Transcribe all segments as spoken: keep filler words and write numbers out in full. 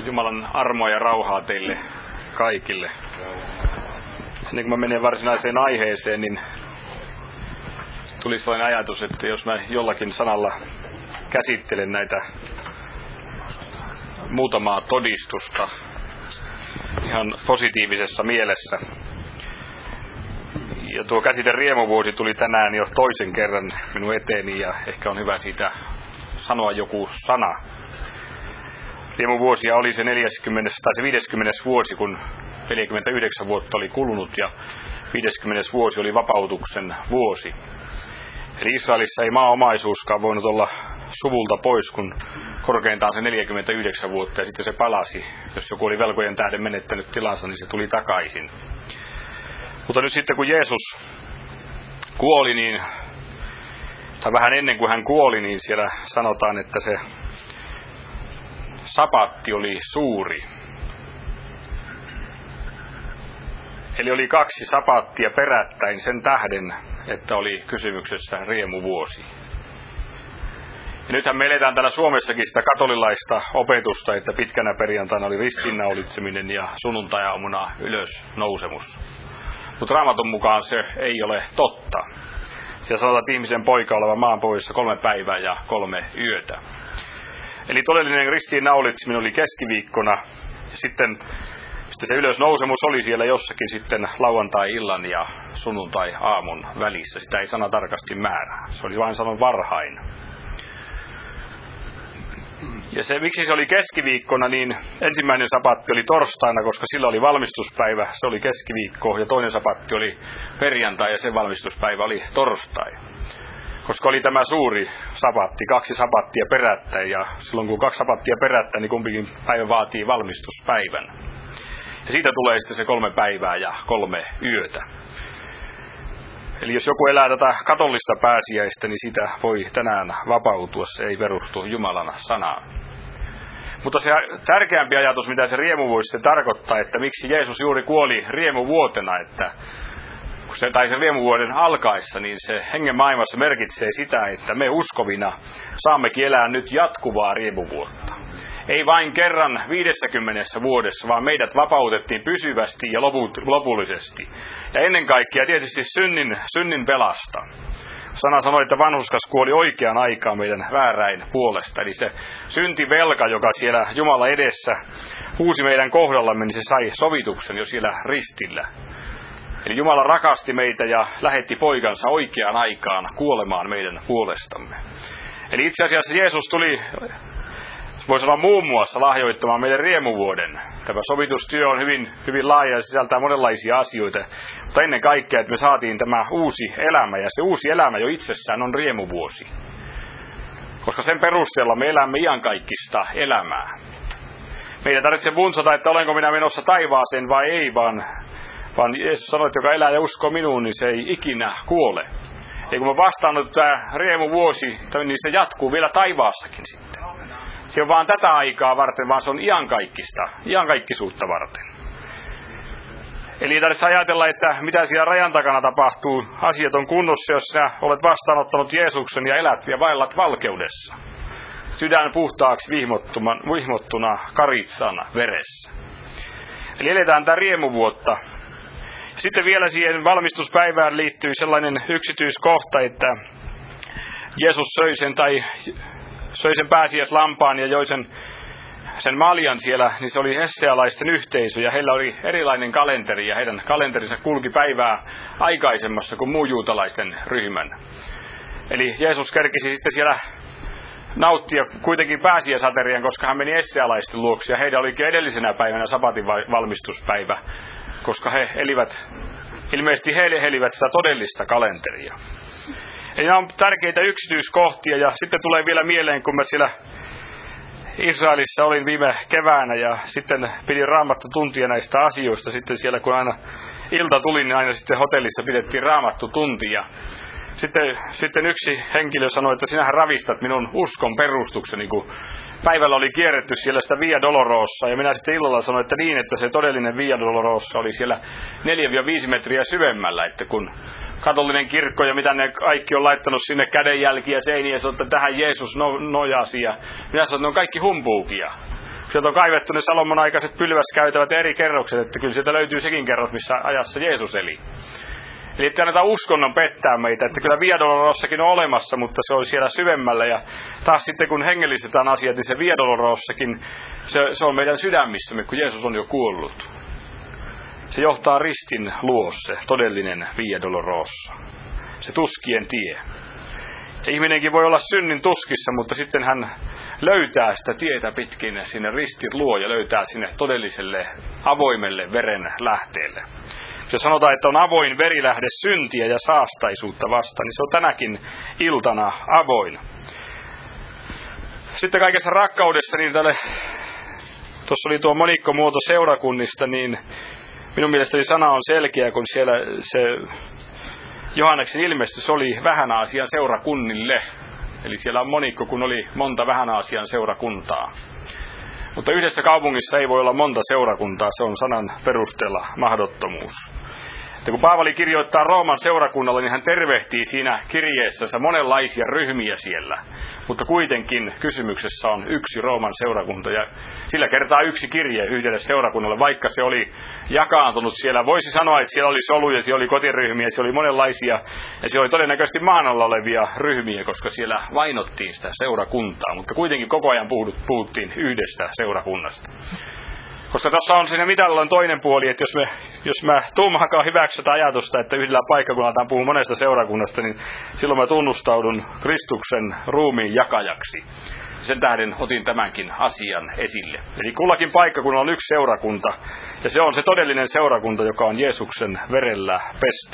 Jumalan armoa ja rauhaa teille kaikille. Ennen kuin mä menen varsinaiseen aiheeseen, niin tuli sellainen ajatus, että jos mä jollakin sanalla käsittelen näitä muutamaa todistusta ihan positiivisessa mielessä. Ja tuo käsite riemuvuosi tuli tänään jo toisen kerran minun eteeni ja ehkä on hyvä siitä sanoa joku sana. Riemuvuosia oli se neljäskymmenes tai se viideskymmenes vuosi, kun neljäkymmentäyhdeksän vuotta oli kulunut ja viideskymmenes vuosi oli vapautuksen vuosi. Eli Israelissa ei maaomaisuuskaan voinut olla suvulta pois, kun korkeintaan se neljäkymmentäyhdeksän vuotta ja sitten se palasi. Jos joku oli velkojen tähden menettänyt tilansa, niin se tuli takaisin. Mutta nyt sitten kun Jeesus kuoli, niin, tai vähän ennen kuin hän kuoli, niin siellä sanotaan, että se sapatti oli suuri. Eli oli kaksi sapattia perättäin sen tähden, että oli kysymyksessä riemuvuosi. Ja nythän me eletään täällä Suomessakin sitä katolilaista opetusta, että pitkänä perjantaina oli ristiinnaulitseminen ja sunnuntai-aamuna ylösnousemus. Mutta Raamatun mukaan se ei ole totta. Siellä sanotaan, että ihmisen poika oleva maan pohjassa kolme päivää ja kolme yötä. Eli todellinen ristiinnaulitseminen oli keskiviikkona ja sitten, sitten se ylösnousemus oli siellä jossakin sitten lauantai-illan ja sunnuntai-aamun välissä. Sitä ei sana tarkasti määrää. Se oli vain sanon varhain. Ja se, miksi se oli keskiviikkona, niin ensimmäinen sapatti oli torstaina, koska sillä oli valmistuspäivä, se oli keskiviikko, ja toinen sapatti oli perjantai, ja sen valmistuspäivä oli torstai. Koska oli tämä suuri sapatti, kaksi sapattia perättäin, ja silloin kun kaksi sapattia perättäin, niin kumpikin päivä vaatii valmistuspäivän. Ja siitä tulee sitten se kolme päivää ja kolme yötä. Eli jos joku elää tätä katolista pääsiäistä, niin sitä voi tänään vapautua, se ei perustu Jumalan sanaan. Mutta se tärkeämpi ajatus, mitä se riemuvuosi se tarkoittaa, että miksi Jeesus juuri kuoli riemuvuotena, että se, tai sen riemuvuoden alkaessa, niin se hengen maailmassa merkitsee sitä, että me uskovina saammekin elää nyt jatkuvaa riemuvuotta. Ei vain kerran viidessäkymmenessä vuodessa, vaan meidät vapautettiin pysyvästi ja lopullisesti. Ja ennen kaikkea tietysti synnin, synnin pelasta. Sana sanoi, että vanhurskas kuoli oikeaan aikaan meidän vääräin puolesta. Eli se syntivelka, joka siellä Jumala edessä huusi meidän kohdallamme, niin se sai sovituksen jo siellä ristillä. Eli Jumala rakasti meitä ja lähetti poikansa oikeaan aikaan kuolemaan meidän puolestamme. Eli itse asiassa Jeesus tuli, voi sanoa muun muassa, lahjoittamaan meille riemuvuoden. Tämä sovitustyö on hyvin, hyvin laaja ja sisältää monenlaisia asioita. Mutta ennen kaikkea, että me saatiin tämä uusi elämä. Ja se uusi elämä jo itsessään on riemuvuosi. Koska sen perusteella me elämme iankaikkista elämää. Meidän ei tarvitse buntsata, että olenko minä menossa taivaaseen vai ei, vaan, vaan Jeesus sanoi, että joka elää ja uskoo minuun, niin se ei ikinä kuole. Ja kun me vastaanut tämä riemuvuosi, niin se jatkuu vielä taivaassakin sitten. Se on vaan tätä aikaa varten, vaan se on iankaikkista, iankaikkisuutta varten. Eli ei tarvitse ajatella, että mitä siellä rajan takana tapahtuu. Asiat on kunnossa, jos sinä olet vastaanottanut Jeesuksen ja elät ja vaellat valkeudessa. Sydän puhtaaksi vihmottuna karitsan veressä. Eli eletään tätä riemuvuotta. Sitten vielä siihen valmistuspäivään liittyy sellainen yksityiskohta, että Jeesus söi sen tai söi sen pääsiäislampaan ja joi sen, sen maljan siellä, niin se oli essealaisten yhteisö ja heillä oli erilainen kalenteri ja heidän kalenterinsa kulki päivää aikaisemmassa kuin muu juutalaisten ryhmän. Eli Jeesus kerkisi sitten siellä nauttia kuitenkin pääsiäisaterian, koska hän meni essealaisten luokse ja heidän olikin edellisenä päivänä sabatin valmistuspäivä, koska he elivät, ilmeisesti he elivät sitä todellista kalenteria. Eli nämä on tärkeitä yksityiskohtia ja sitten tulee vielä mieleen, kun mä siellä Israelissa olin viime keväänä ja sitten pidin raamattu tuntia näistä asioista. Sitten siellä kun aina ilta tuli, niin aina sitten hotellissa pidettiin raamattu tuntia. Sitten, sitten yksi henkilö sanoi, että sinähän ravistat minun uskon perustukseni, kun päivällä oli kierretty siellä sitä Via Dolorosa. Ja minä sitten illalla sanoin, että niin, että se todellinen Via Dolorosa oli siellä neljä viisi metriä syvemmällä, että kun katolinen kirkko ja mitä ne kaikki on laittanut sinne kädenjälkiä seiniä, ja sanoo, että tähän Jeesus no, nojasi. Ja minä sanoin, että ne on kaikki humpuukia. Sieltä on kaivettu ne Salomon aikaiset pylväskäytävät ja eri kerrokset, että kyllä sieltä löytyy sekin kerros, missä ajassa Jeesus eli. Eli ettei anneta uskonnon pettää meitä, että kyllä Via Dolorossakin on olemassa, mutta se on siellä syvemmällä. Ja taas sitten kun hengellistetään asiat, niin se Via Dolorossakin, se, se on meidän sydämissämme, kun Jeesus on jo kuollut. Se johtaa ristin luo, se todellinen Via Dolorosa. Se tuskien tie. Ja ihminenkin voi olla synnin tuskissa, mutta sitten hän löytää sitä tietä pitkin sinne ristin luo ja löytää sinne todelliselle avoimelle veren lähteelle. Se sanotaan, että on avoin verilähde syntiä ja saastaisuutta vastaan, niin se on tänäkin iltana avoin. Sitten kaikessa rakkaudessa, niin tälle, tuossa oli tuo monikkomuoto seurakunnista, niin minun mielestäni sana on selkeä, kun siellä se Johanneksen ilmestys oli Vähän Aasian seurakunnille. Eli siellä on monikko, kun oli monta Vähän Aasian seurakuntaa. Mutta yhdessä kaupungissa ei voi olla monta seurakuntaa, se on sanan perusteella mahdottomuus. Että kun Paavali kirjoittaa Rooman seurakunnalle, niin hän tervehtii siinä kirjeessänsä monenlaisia ryhmiä siellä. Mutta kuitenkin kysymyksessä on yksi Rooman seurakunta ja sillä kertaa yksi kirje yhdelle seurakunnalle, vaikka se oli jakaantunut siellä. Voisi sanoa, että siellä oli soluja, siellä oli kotiryhmiä, siellä oli monenlaisia ja siellä oli todennäköisesti maan alla olevia ryhmiä, koska siellä vainottiin sitä seurakuntaa. Mutta kuitenkin koko ajan puhuttiin yhdestä seurakunnasta. Koska tuossa on siinä mitalla toinen puoli, että jos me, jos mä tuumahakaan hyväksytä ajatusta, että yhdellä paikkakunnalla puhuu monesta seurakunnasta, niin silloin mä tunnustaudun Kristuksen ruumiin jakajaksi. Sen tähden otin tämänkin asian esille. Eli kullakin paikkakunnalla on yksi seurakunta, ja se on se todellinen seurakunta, joka on Jeesuksen verellä pesty.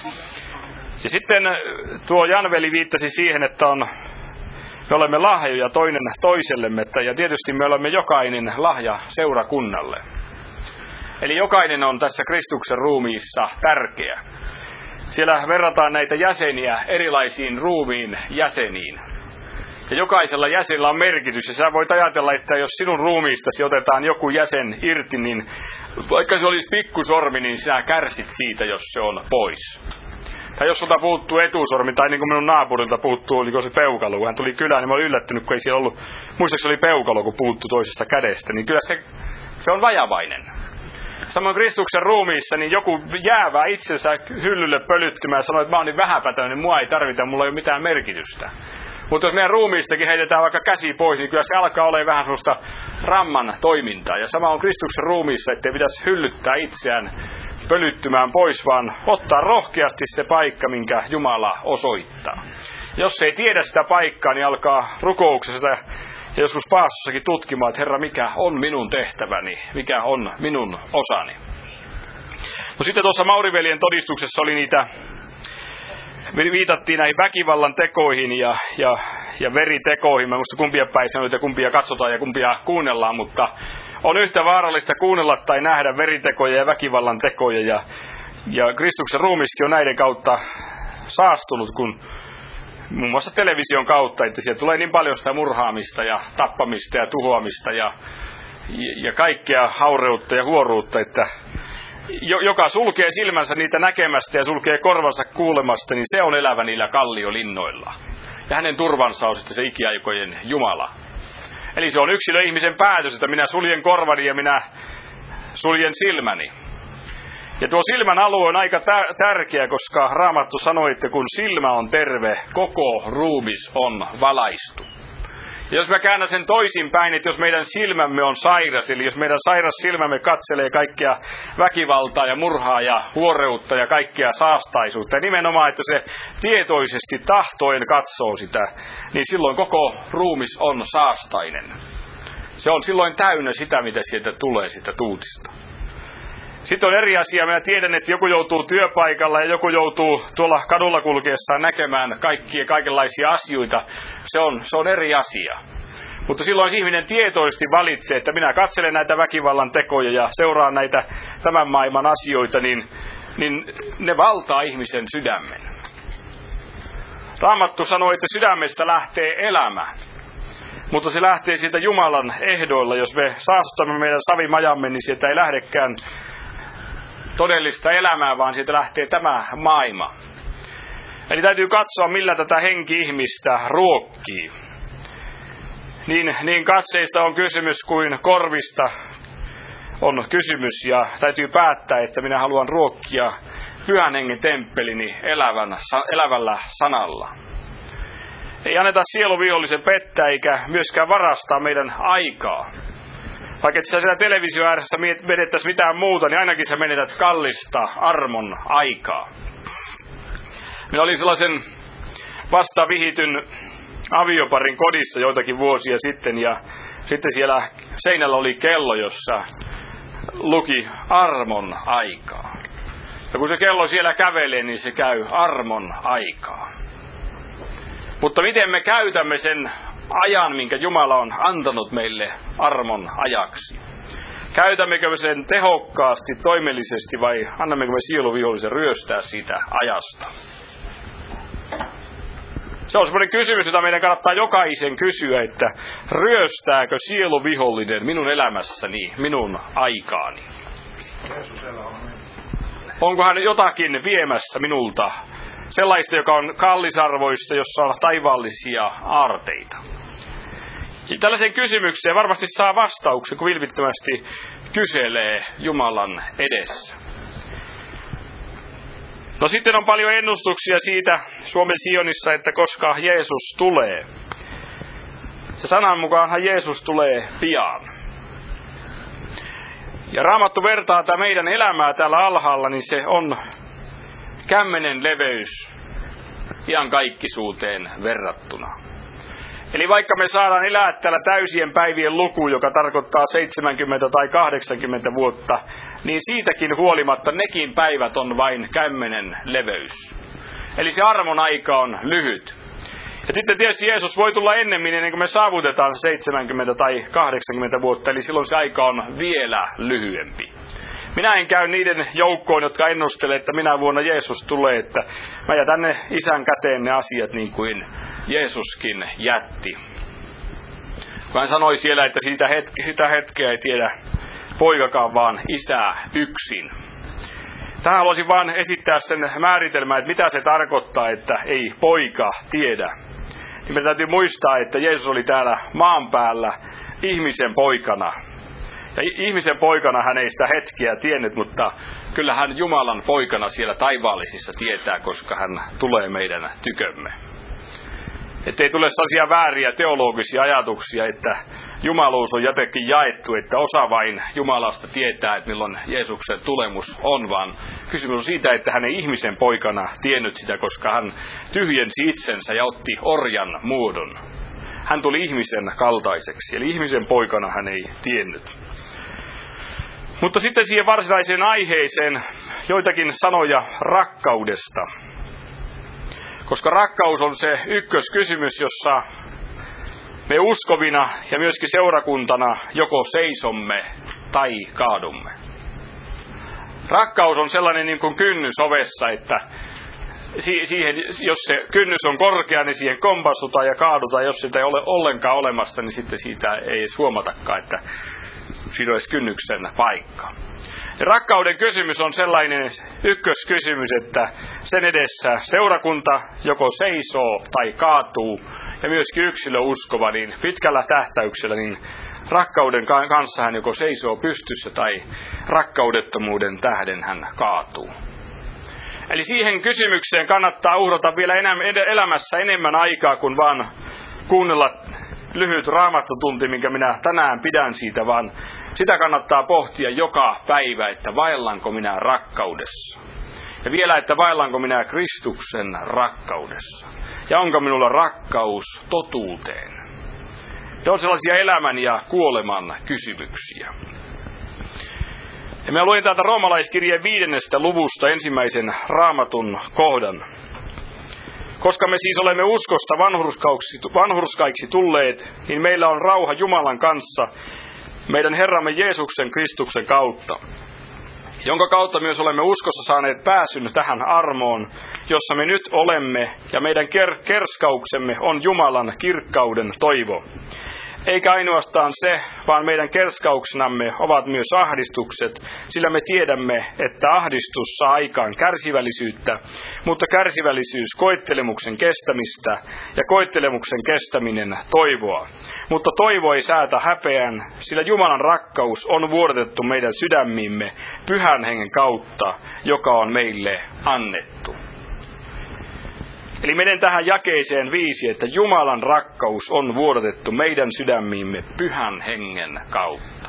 Ja sitten tuo Janveli viittasi siihen, että on... Me olemme lahjoja toinen toisellemme, ja tietysti me olemme jokainen lahja seurakunnalle. Eli jokainen on tässä Kristuksen ruumiissa tärkeä. Siellä verrataan näitä jäseniä erilaisiin ruumiin jäseniin. Ja jokaisella jäsenellä on merkitys, ja sä voit ajatella, että jos sinun ruumiistasi otetaan joku jäsen irti, niin vaikka se olisi pikkusormi, niin sinä kärsit siitä, jos se on pois. Tai jos sulta puuttuu etusormi, tai niin kuin minun naapurilta puuttuu, oliko se peukalo, kun hän tuli kylään, niin mä olin yllättynyt, kun ei siellä ollut, muistaakseni oli peukalo, kun puuttui toisesta kädestä, niin kyllä se, se on vajavainen. Samoin Kristuksen ruumiissa, niin joku jäävää itsensä hyllylle pölyttymään ja sanoo, että mä oon niin vähäpätöinen, mulla ei tarvita, mulla ei ole mitään merkitystä. Mutta jos meidän ruumiistakin heitetään vaikka käsi pois, niin kyllä se alkaa olla vähän sellaista ramman toimintaa. Ja sama on Kristuksen ruumiissa, ettei pitäisi hyllyttää itseään pölyttymään pois, vaan ottaa rohkeasti se paikka, minkä Jumala osoittaa. Jos ei tiedä sitä paikkaa, niin alkaa rukouksesta ja joskus paastossakin tutkimaan, että Herra, mikä on minun tehtäväni, mikä on minun osani. No sitten tuossa Mauriveljen todistuksessa oli niitä... Viitattiin näihin väkivallan tekoihin ja, ja, ja veritekoihin. Mä muista kumpia päin sanoit ja kumpia katsotaan ja kumpia kuunnellaan, mutta on yhtä vaarallista kuunnella tai nähdä veritekoja ja väkivallan tekoja. Ja, ja Kristuksen ruumiskin on näiden kautta saastunut, kun muun muassa television kautta, että siellä tulee niin paljon sitä murhaamista ja tappamista ja tuhoamista ja, ja kaikkea haureutta ja huoruutta, että joka sulkee silmänsä niitä näkemästä ja sulkee korvansa kuulemasta, niin se on elävä niillä kalliolinnoilla. Ja hänen turvansa on sitten se ikiaikojen Jumala. Eli se on yksilö ihmisen päätös, että minä suljen korvani ja minä suljen silmäni. Ja tuo silmän alue on aika tärkeä, koska Raamattu sanoi, että kun silmä on terve, koko ruumis on valaistu. Ja jos mä käännän sen toisinpäin, että jos meidän silmämme on sairas, eli jos meidän sairas silmämme katselee kaikkea väkivaltaa ja murhaa ja huoreutta ja kaikkea saastaisuutta, ja nimenomaan, että se tietoisesti tahtoen katsoo sitä, niin silloin koko ruumis on saastainen. Se on silloin täynnä sitä, mitä sieltä tulee, sitä tuutista. Sitten on eri asia. Minä tiedän, että joku joutuu työpaikalla ja joku joutuu tuolla kadulla kulkeessaan näkemään kaikkia kaikenlaisia asioita. Se on, se on eri asia. Mutta silloin jos ihminen tietoisesti valitsee, että minä katselen näitä väkivallan tekoja ja seuraan näitä tämän maailman asioita, niin, niin ne valtaa ihmisen sydämen. Raamattu sanoi, että sydämestä lähtee elämä. Mutta se lähtee siitä Jumalan ehdoilla. Jos me saastamme meidän savimajamme, niin sieltä ei lähdekään todellista elämää, vaan siitä lähtee tämä maailma. Eli täytyy katsoa, millä tätä henki-ihmistä ruokkii. Niin, niin katseista on kysymys kuin korvista on kysymys, ja täytyy päättää, että minä haluan ruokkia Pyhän Hengen temppelini elävän, elävällä sanalla. Ei anneta sieluvihollisen pettää eikä myöskään varastaa meidän aikaa. Vaikka et sä siellä televisio ääressä menettäisi mitään muuta, niin ainakin sä menetät kallista armon aikaa. Minä olin sellaisen vasta vihityn avioparin kodissa joitakin vuosia sitten, ja sitten siellä seinällä oli kello, jossa luki armon aikaa. Ja kun se kello siellä kävelee, niin se käy armon aikaa. Mutta miten me käytämme sen ajan, minkä Jumala on antanut meille armon ajaksi? Käytämmekö me sen tehokkaasti, toimellisesti vai annammeko me sieluvihollisen ryöstää siitä ajasta? Se on semmoinen kysymys, jota meidän kannattaa jokaisen kysyä, että ryöstääkö sieluvihollinen minun elämässäni, minun aikaani? Onko hän jotakin viemässä minulta? Sellaista, joka on kallisarvoista, jossa on taivaallisia aarteita. Ja tällaisen kysymykseen varmasti saa vastauksen, kun vilpittömästi kyselee Jumalan edessä. No sitten on paljon ennustuksia siitä Suomen Sionissa, että koska Jeesus tulee. Ja sanan mukaanhan Jeesus tulee pian. Ja Raamattu vertaa tämä meidän elämää täällä alhaalla, niin se on kämmenen leveys iankaikkisuuteen verrattuna. Eli vaikka me saadaan elää täällä täysien päivien luku, joka tarkoittaa seitsemänkymmentä tai kahdeksankymmentä vuotta, niin siitäkin huolimatta nekin päivät on vain kämmenen leveys. Eli se armon aika on lyhyt. Ja sitten tietysti Jeesus voi tulla ennemmin, ennen kuin me saavutetaan seitsemänkymmentä tai kahdeksankymmentä vuotta, eli silloin se aika on vielä lyhyempi. Minä en käy niiden joukkoon, jotka ennustelee, että minä vuonna Jeesus tulee, että mä jätän ne Isän käteen ne asiat niin kuin Jeesuskin jätti. Kun hän sanoi siellä, että siitä, hetke, sitä hetkeä ei tiedä poikakaan, vaan Isä yksin. Tähän haluaisin vain esittää sen määritelmän, että mitä se tarkoittaa, että ei poika tiedä. Niin meidän täytyy muistaa, että Jeesus oli täällä maan päällä ihmisen poikana. Ja ihmisen poikana hän ei sitä hetkeä tiennyt, mutta kyllä hän Jumalan poikana siellä taivaallisissa tietää, koska hän tulee meidän tykömme. Että ei tule sellaisia vääriä teologisia ajatuksia, että jumaluus on jotenkin jaettu, että osa vain Jumalasta tietää, että milloin Jeesuksen tulemus on, vaan kysymys on siitä, että hän ei ihmisen poikana tiennyt sitä, koska hän tyhjensi itsensä ja otti orjan muodon. Hän tuli ihmisen kaltaiseksi, eli ihmisen poikana hän ei tiennyt. Mutta sitten siihen varsinaiseen aiheeseen joitakin sanoja rakkaudesta. Koska rakkaus on se ykköskysymys, jossa me uskovina ja myöskin seurakuntana joko seisomme tai kaadumme. Rakkaus on sellainen niin kuin kynnys ovessa, että siihen, jos se kynnys on korkea, niin siihen kompastutaan ja kaadutaan. Jos sitä ei ole ollenkaan olemassa, niin sitten siitä ei edes huomatakaan, että siinä olisi kynnyksen paikka. Ja rakkauden kysymys on sellainen ykköskysymys, että sen edessä seurakunta joko seisoo tai kaatuu, ja myöskin yksilö uskova, niin pitkällä tähtäyksellä niin rakkauden kanssa hän joko seisoo pystyssä tai rakkaudettomuuden tähden hän kaatuu. Eli siihen kysymykseen kannattaa uhrata vielä elämässä enemmän aikaa kuin vaan kuunnella lyhyt raamattotunti, minkä minä tänään pidän siitä, vaan sitä kannattaa pohtia joka päivä, että vaellanko minä rakkaudessa. Ja vielä, että vaellanko minä Kristuksen rakkaudessa. Ja onko minulla rakkaus totuuteen. Ne on sellaisia elämän ja kuoleman kysymyksiä. Ja minä luin täältä roomalaiskirjeen viidennestä luvusta ensimmäisen raamatun kohdan. Koska me siis olemme uskosta vanhurskaiksi tulleet, niin meillä on rauha Jumalan kanssa meidän Herramme Jeesuksen Kristuksen kautta, jonka kautta myös olemme uskossa saaneet pääsyn tähän armoon, jossa me nyt olemme, ja meidän ker- kerskauksemme on Jumalan kirkkauden toivo. Eikä ainoastaan se, vaan meidän kerskauksenamme ovat myös ahdistukset, sillä me tiedämme, että ahdistus saa aikaan kärsivällisyyttä, mutta kärsivällisyys koettelemuksen kestämistä ja koettelemuksen kestäminen toivoa. Mutta toivo ei säätä häpeän, sillä Jumalan rakkaus on vuodatettu meidän sydämiimme Pyhän Hengen kautta, joka on meille annettu. Eli menen tähän jakeeseen viisi, että Jumalan rakkaus on vuodatettu meidän sydämiimme Pyhän Hengen kautta.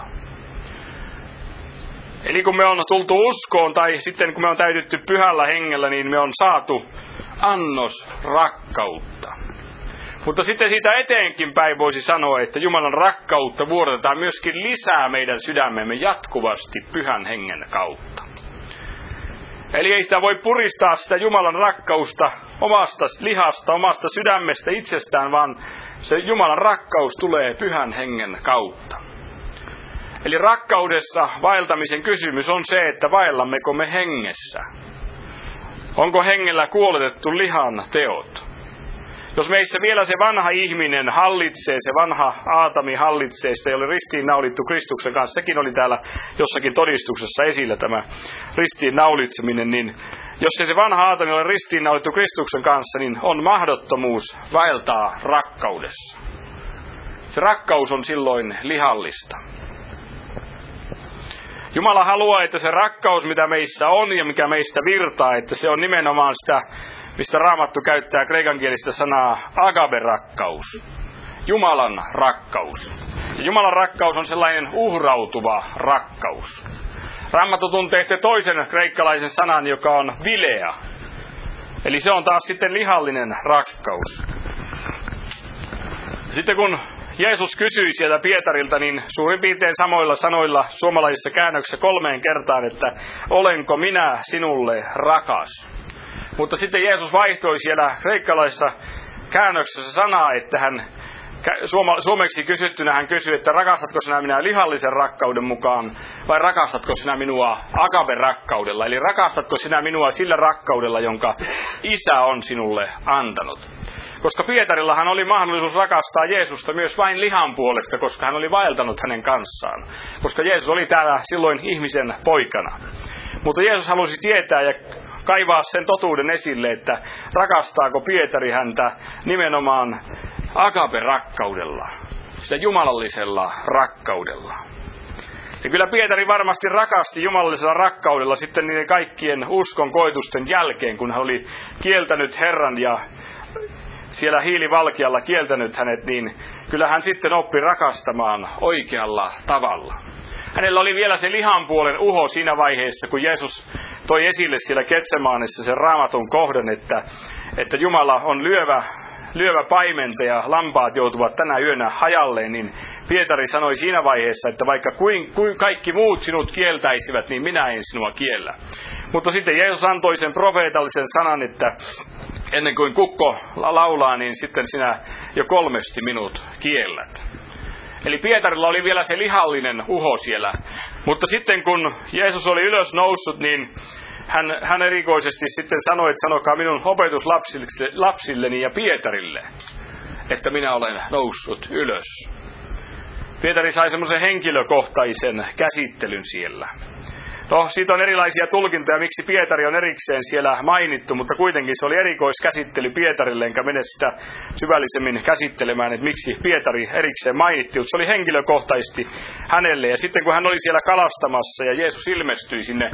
Eli kun me on tultu uskoon tai sitten kun me on täytetty Pyhällä Hengellä, niin me on saatu annos rakkautta. Mutta sitten siitä eteenkin päin voisi sanoa, että Jumalan rakkautta vuodatetaan myöskin lisää meidän sydämemme jatkuvasti Pyhän Hengen kautta. Eli ei sitä voi puristaa sitä Jumalan rakkausta omasta lihasta, omasta sydämestä itsestään, vaan se Jumalan rakkaus tulee Pyhän Hengen kautta. Eli rakkaudessa vaeltamisen kysymys on se, että vaellammeko me hengessä. Onko hengellä kuoletettu lihan teot? Jos meissä vielä se vanha ihminen hallitsee, se vanha Aatami hallitsee, sitä ei ole ristiinnaulittu Kristuksen kanssa, sekin oli täällä jossakin todistuksessa esillä tämä ristiinnaulitseminen, niin jos ei se vanha Aatami ole ristiinnaulittu Kristuksen kanssa, niin on mahdottomuus vaeltaa rakkaudessa. Se rakkaus on silloin lihallista. Jumala haluaa, että se rakkaus, mitä meissä on ja mikä meistä virtaa, että se on nimenomaan sitä, mistä Raamattu käyttää kreikankielistä sanaa agape-rakkaus. Jumalan rakkaus. Ja Jumalan rakkaus on sellainen uhrautuva rakkaus. Raamattu tuntee sitten toisen kreikkalaisen sanan, joka on vilea. Eli se on taas sitten lihallinen rakkaus. Sitten kun Jeesus kysyi sieltä Pietarilta, niin suurin piirtein samoilla sanoilla suomalaisissa käännöksissä kolmeen kertaan, että olenko minä sinulle rakas. Mutta sitten Jeesus vaihtoi siellä kreikkalaisessa käännöksessä sanaa, että hän suoma, suomeksi kysyttynä hän kysyi, että rakastatko sinä minä lihallisen rakkauden mukaan vai rakastatko sinä minua agape-rakkaudella? Eli rakastatko sinä minua sillä rakkaudella, jonka Isä on sinulle antanut? Koska Pietarillahan oli mahdollisuus rakastaa Jeesusta myös vain lihan puolesta, koska hän oli vaeltanut hänen kanssaan. Koska Jeesus oli täällä silloin ihmisen poikana. Mutta Jeesus halusi tietää ja kaivaa sen totuuden esille, että rakastaako Pietari häntä nimenomaan agape-rakkaudella, sitä jumalallisella rakkaudella. Ja kyllä Pietari varmasti rakasti jumalallisella rakkaudella sitten niiden kaikkien uskon koetusten jälkeen, kun hän oli kieltänyt Herran ja siellä hiilivalkealla kieltänyt hänet, niin kyllä hän sitten oppi rakastamaan oikealla tavalla. Hänellä oli vielä se lihan puolen uho siinä vaiheessa, kun Jeesus toi esille siellä Getsemaanissa sen Raamatun kohdan, että, että Jumala on lyövä, lyövä paimenta ja lampaat joutuvat tänä yönä hajalleen, niin Pietari sanoi siinä vaiheessa, että vaikka kuin, kuin kaikki muut sinut kieltäisivät, niin minä en sinua kiellä. Mutta sitten Jeesus antoi sen profeetallisen sanan, että ennen kuin kukko laulaa, niin sitten sinä jo kolmesti minut kiellät. Eli Pietarilla oli vielä se lihallinen uho siellä. Mutta sitten kun Jeesus oli ylös noussut, niin hän, hän erikoisesti sitten sanoi, että sanokaa minun opetuslapsilleni ja Pietarille, että minä olen noussut ylös. Pietari sai semmoisen henkilökohtaisen käsittelyn siellä. No, siitä on erilaisia tulkintoja, miksi Pietari on erikseen siellä mainittu, mutta kuitenkin se oli erikoiskäsittely Pietarille, enkä mene sitä syvällisemmin käsittelemään, että miksi Pietari erikseen mainittiin, mutta se oli henkilökohtaisesti hänelle. Ja sitten kun hän oli siellä kalastamassa ja Jeesus ilmestyi sinne,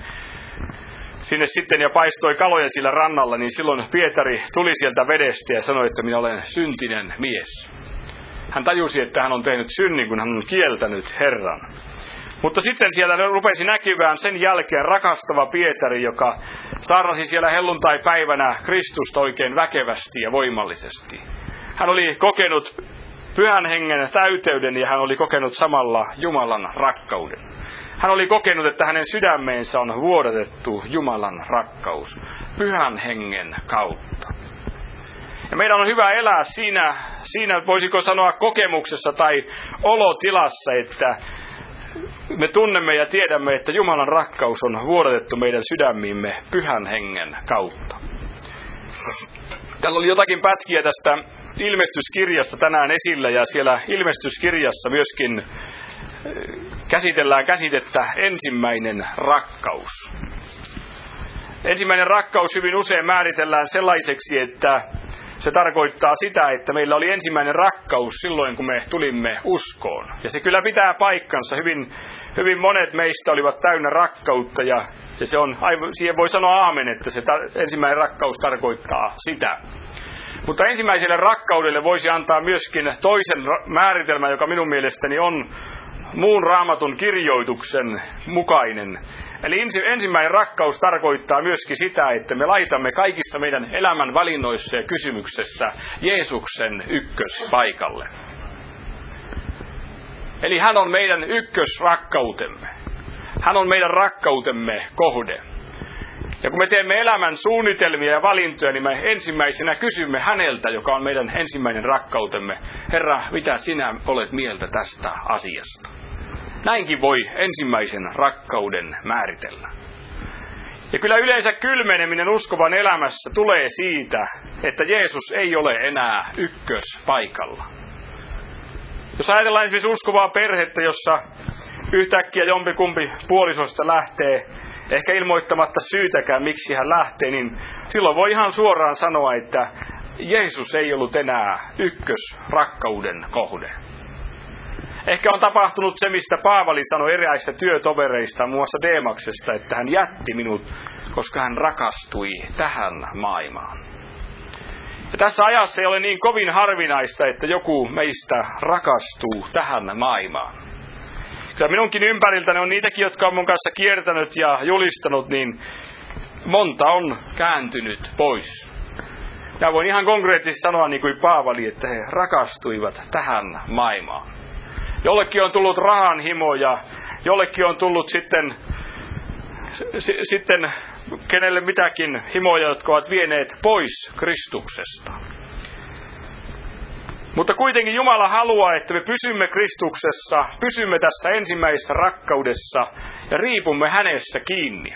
sinne sitten ja paistoi kaloja sillä rannalla, niin silloin Pietari tuli sieltä vedestä ja sanoi, että minä olen syntinen mies. Hän tajusi, että hän on tehnyt synnin, kun hän on kieltänyt Herran. Mutta sitten siellä rupesi näkyvään sen jälkeen rakastava Pietari, joka saarnasi siellä helluntai-päivänä Kristusta oikein väkevästi ja voimallisesti. Hän oli kokenut Pyhän Hengen täyteyden ja hän oli kokenut samalla Jumalan rakkauden. Hän oli kokenut, että hänen sydämeensä on vuodatettu Jumalan rakkaus Pyhän Hengen kautta. Ja meidän on hyvä elää siinä, siinä voisiko sanoa kokemuksessa tai olotilassa, että me tunnemme ja tiedämme, että Jumalan rakkaus on vuodatettu meidän sydämiimme Pyhän Hengen kautta. Täällä oli jotakin pätkiä tästä ilmestyskirjasta tänään esillä, ja siellä ilmestyskirjassa myöskin käsitellään käsitettä ensimmäinen rakkaus. Ensimmäinen rakkaus hyvin usein määritellään sellaiseksi, että se tarkoittaa sitä, että meillä oli ensimmäinen rakkaus silloin, kun me tulimme uskoon. Ja se kyllä pitää paikkansa. Hyvin, hyvin monet meistä olivat täynnä rakkautta, ja, ja se on, siihen voi sanoa aamen, että se ta, ensimmäinen rakkaus tarkoittaa sitä. Mutta ensimmäiselle rakkaudelle voisi antaa myöskin toisen määritelmän, joka minun mielestäni on muun raamatun kirjoituksen mukainen. Eli ensimmäinen rakkaus tarkoittaa myöskin sitä, että me laitamme kaikissa meidän elämän valinnoissa ja kysymyksessä Jeesuksen ykköspaikalle. Eli hän on meidän ykkösrakkautemme. Hän on meidän rakkautemme kohde. Ja kun me teemme elämän suunnitelmia ja valintoja, niin me ensimmäisenä kysymme häneltä, joka on meidän ensimmäinen rakkautemme: Herra, mitä sinä olet mieltä tästä asiasta? Näinkin voi ensimmäisen rakkauden määritellä. Ja kyllä yleensä kylmeneminen uskovan elämässä tulee siitä, että Jeesus ei ole enää ykköspaikalla. Jos ajatellaan esimerkiksi uskovaa perhettä, jossa yhtäkkiä jompikumpi puolisosta lähtee, ehkä ilmoittamatta syytäkään, miksi hän lähtee, niin silloin voi ihan suoraan sanoa, että Jeesus ei ollut enää ykkösrakkauden kohde. Ehkä on tapahtunut se, mistä Paavali sanoi eräistä työtovereista, muun muassa Deemaksesta, että hän jätti minut, koska hän rakastui tähän maailmaan. Ja tässä ajassa ei ole niin kovin harvinaista, että joku meistä rakastuu tähän maailmaan. Kyllä minunkin ympäriltäni on niitäkin, jotka on mun kanssa kiertänyt ja julistanut, niin monta on kääntynyt pois. Ja voin ihan konkreettisesti sanoa niin kuin Paavali, että he rakastuivat tähän maailmaan. Jollekin on tullut rahan himo ja jollekin on tullut sitten, s- sitten kenelle mitäkin himoja, jotka ovat vieneet pois Kristuksesta. Mutta kuitenkin Jumala haluaa, että me pysymme Kristuksessa, pysymme tässä ensimmäisessä rakkaudessa ja riipumme hänessä kiinni.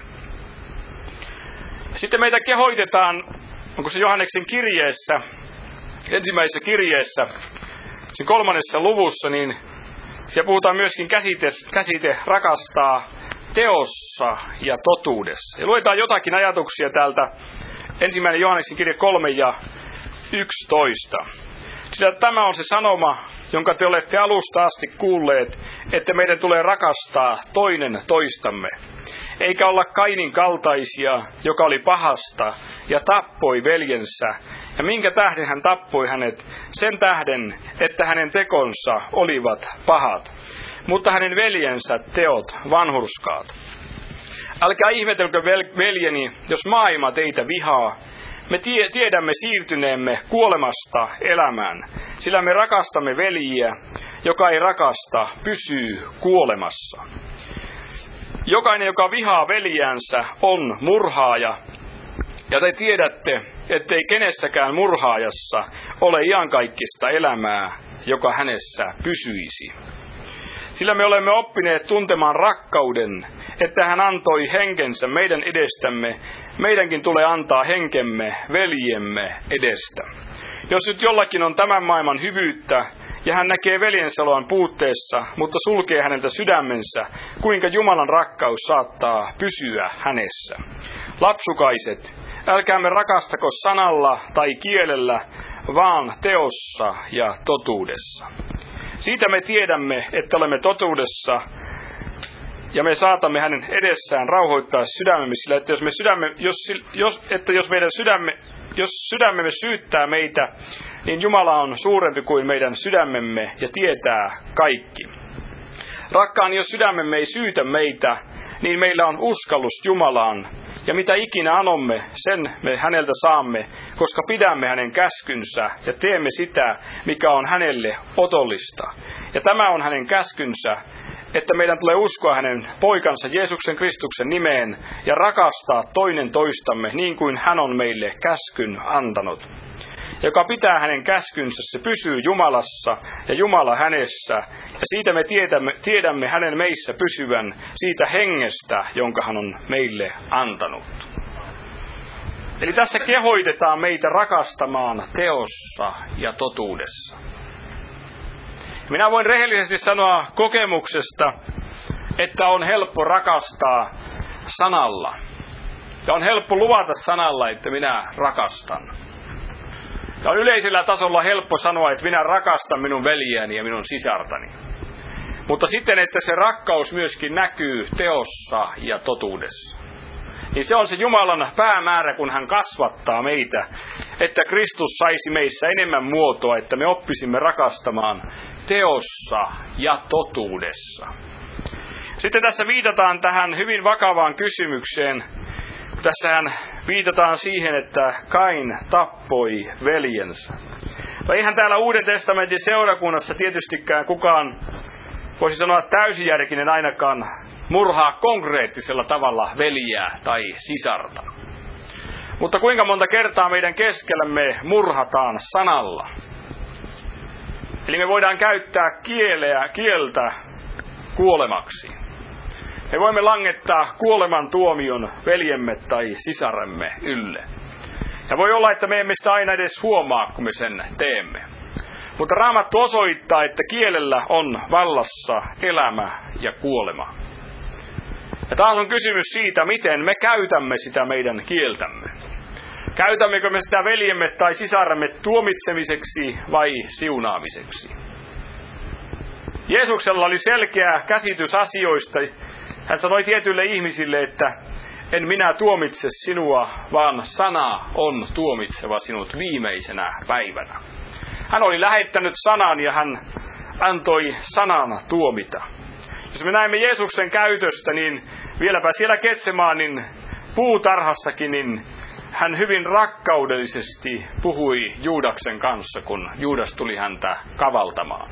Sitten meitä kehoitetaan, onko se Johanneksen kirjeessä, ensimmäisessä kirjeessä, sen kolmannessa luvussa, niin siellä puhutaan myöskin käsite, käsite rakastaa teossa ja totuudessa. Ja luetaan jotakin ajatuksia täältä ensimmäinen Johanneksen kirje kolme ja yksitoista. Sillä tämä on se sanoma, jonka te olette alusta asti kuulleet, että meidän tulee rakastaa toinen toistamme. Eikä olla Kainin kaltaisia, joka oli pahasta ja tappoi veljensä. Ja minkä tähden hän tappoi hänet? Sen tähden, että hänen tekonsa olivat pahat, mutta hänen veljensä teot vanhurskaat. Älkää ihmetelkö veljeni, jos maailma teitä vihaa. Me tie- tiedämme siirtyneemme kuolemasta elämään, sillä me rakastamme veljiä, joka ei rakasta, pysyy kuolemassa. Jokainen, joka vihaa veljäänsä, on murhaaja, ja te tiedätte, ettei kenessäkään murhaajassa ole iankaikkista elämää, joka hänessä pysyisi. Sillä me olemme oppineet tuntemaan rakkauden, että hän antoi henkensä meidän edestämme, meidänkin tulee antaa henkemme veljemme edestä. Jos nyt jollakin on tämän maailman hyvyyttä, ja hän näkee veljensä olevan puutteessa, mutta sulkee häneltä sydämensä, kuinka Jumalan rakkaus saattaa pysyä hänessä. Lapsukaiset, älkäämme rakastako sanalla tai kielellä, vaan teossa ja totuudessa. Siitä me tiedämme, että olemme totuudessa, ja me saatamme hänen edessään rauhoittaa sydämemme, sillä että jos, me sydämme, jos, jos, että jos meidän sydämme, jos sydämemme syyttää meitä, niin Jumala on suurempi kuin meidän sydämemme ja tietää kaikki. Rakkaan, jos sydämemme ei syytä meitä, niin meillä on uskallus Jumalaan, ja mitä ikinä anomme, sen me häneltä saamme, koska pidämme hänen käskynsä ja teemme sitä, mikä on hänelle otollista. Ja tämä on hänen käskynsä, että meidän tulee uskoa hänen poikansa Jeesuksen Kristuksen nimeen ja rakastaa toinen toistamme niin kuin hän on meille käskyn antanut. Joka pitää hänen käskynsä, se pysyy Jumalassa ja Jumala hänessä, ja siitä me tiedämme, tiedämme hänen meissä pysyvän siitä hengestä, jonka hän on meille antanut. Eli tässä kehoitetaan meitä rakastamaan teossa ja totuudessa. Minä voin rehellisesti sanoa kokemuksesta, että on helppo rakastaa sanalla. Ja on helppo luvata sanalla, että minä rakastan. Ja on yleisellä tasolla helppo sanoa, että minä rakastan minun veljeäni ja minun sisartani. Mutta sitten, että se rakkaus myöskin näkyy teossa ja totuudessa. Niin se on se Jumalan päämäärä, kun hän kasvattaa meitä, että Kristus saisi meissä enemmän muotoa, että me oppisimme rakastamaan teossa ja totuudessa. Sitten tässä viitataan tähän hyvin vakavaan kysymykseen. Tässähän viitataan siihen, että Kain tappoi veljensä. No eihän täällä Uuden testamentin seurakunnassa tietystikään kukaan, voisi sanoa täysijärkinen ainakaan, murhaa konkreettisella tavalla veljää tai sisarta. Mutta kuinka monta kertaa meidän keskellämme murhataan sanalla? Eli me voidaan käyttää kieleä, kieltä kuolemaksi. Me voimme langettaa kuoleman tuomion veljemme tai sisaremme ylle. Ja voi olla, että me emme sitä aina edes huomaa, kun me sen teemme. Mutta Raamattu osoittaa, että kielellä on vallassa elämä ja kuolema. Ja taas on kysymys siitä, miten me käytämme sitä meidän kieltämme. Käytämmekö me sitä veljemme tai sisaremme tuomitsemiseksi vai siunaamiseksi? Jeesuksella oli selkeä käsitys asioista. Hän sanoi tietyille ihmisille, että en minä tuomitse sinua, vaan sana on tuomitseva sinut viimeisenä päivänä. Hän oli lähettänyt sanan ja hän antoi sanan tuomita. Jos me näemme Jeesuksen käytöstä, niin vieläpä siellä Getsemaanin puutarhassakin, niin hän hyvin rakkaudellisesti puhui Juudaksen kanssa, kun Juudas tuli häntä kavaltamaan.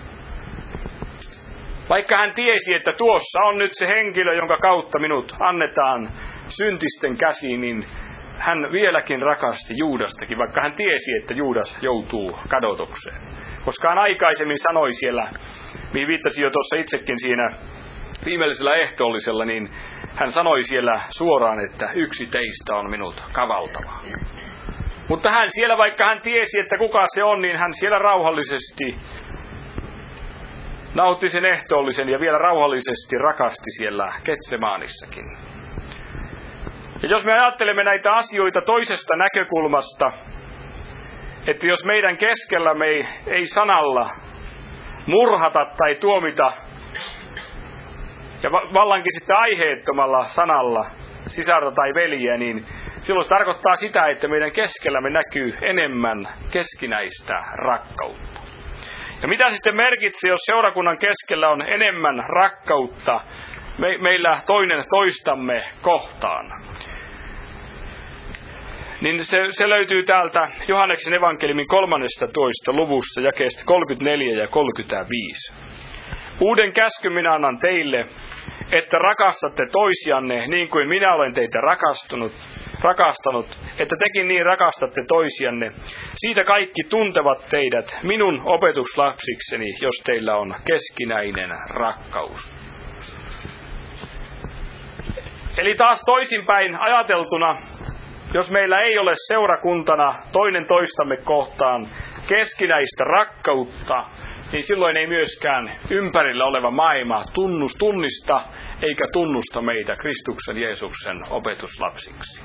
Vaikka hän tiesi, että tuossa on nyt se henkilö, jonka kautta minut annetaan syntisten käsiin, niin hän vieläkin rakasti Juudastakin, vaikka hän tiesi, että Juudas joutuu kadotukseen. Koska hän aikaisemmin sanoi siellä, mihin viittasin jo tuossa itsekin siinä viimeisellä ehtoollisella, niin hän sanoi siellä suoraan, että yksi teistä on minut kavaltava. Mutta hän siellä, vaikka hän tiesi, että kuka se on, niin hän siellä rauhallisesti nautti sen ehtoollisen ja vielä rauhallisesti rakasti siellä Getsemaanissakin. Ja jos me ajattelemme näitä asioita toisesta näkökulmasta, että jos meidän keskellämme ei, ei sanalla murhata tai tuomita, ja vallankin sitten aiheettomalla sanalla sisarta tai veljeä, niin silloin se tarkoittaa sitä, että meidän keskellämme näkyy enemmän keskinäistä rakkautta. Ja mitä sitten merkitsee, jos seurakunnan keskellä on enemmän rakkautta me, meillä toinen toistamme kohtaan? Niin se, se löytyy täältä Johanneksen evankeliumin kolmannestatoista luvusta jakeesta kolmekymmentäneljä ja kolmekymmentäviisi. Uuden käskyn minä annan teille, että rakastatte toisianne niin kuin minä olen teitä rakastunut, rakastanut, että tekin niin rakastatte toisianne. Siitä kaikki tuntevat teidät minun opetuslapsikseni, jos teillä on keskinäinen rakkaus. Eli taas toisinpäin ajateltuna, jos meillä ei ole seurakuntana toinen toistamme kohtaan keskinäistä rakkautta, niin silloin ei myöskään ympärillä oleva maailma tunnus, tunnista eikä tunnusta meitä Kristuksen Jeesuksen opetuslapsiksi.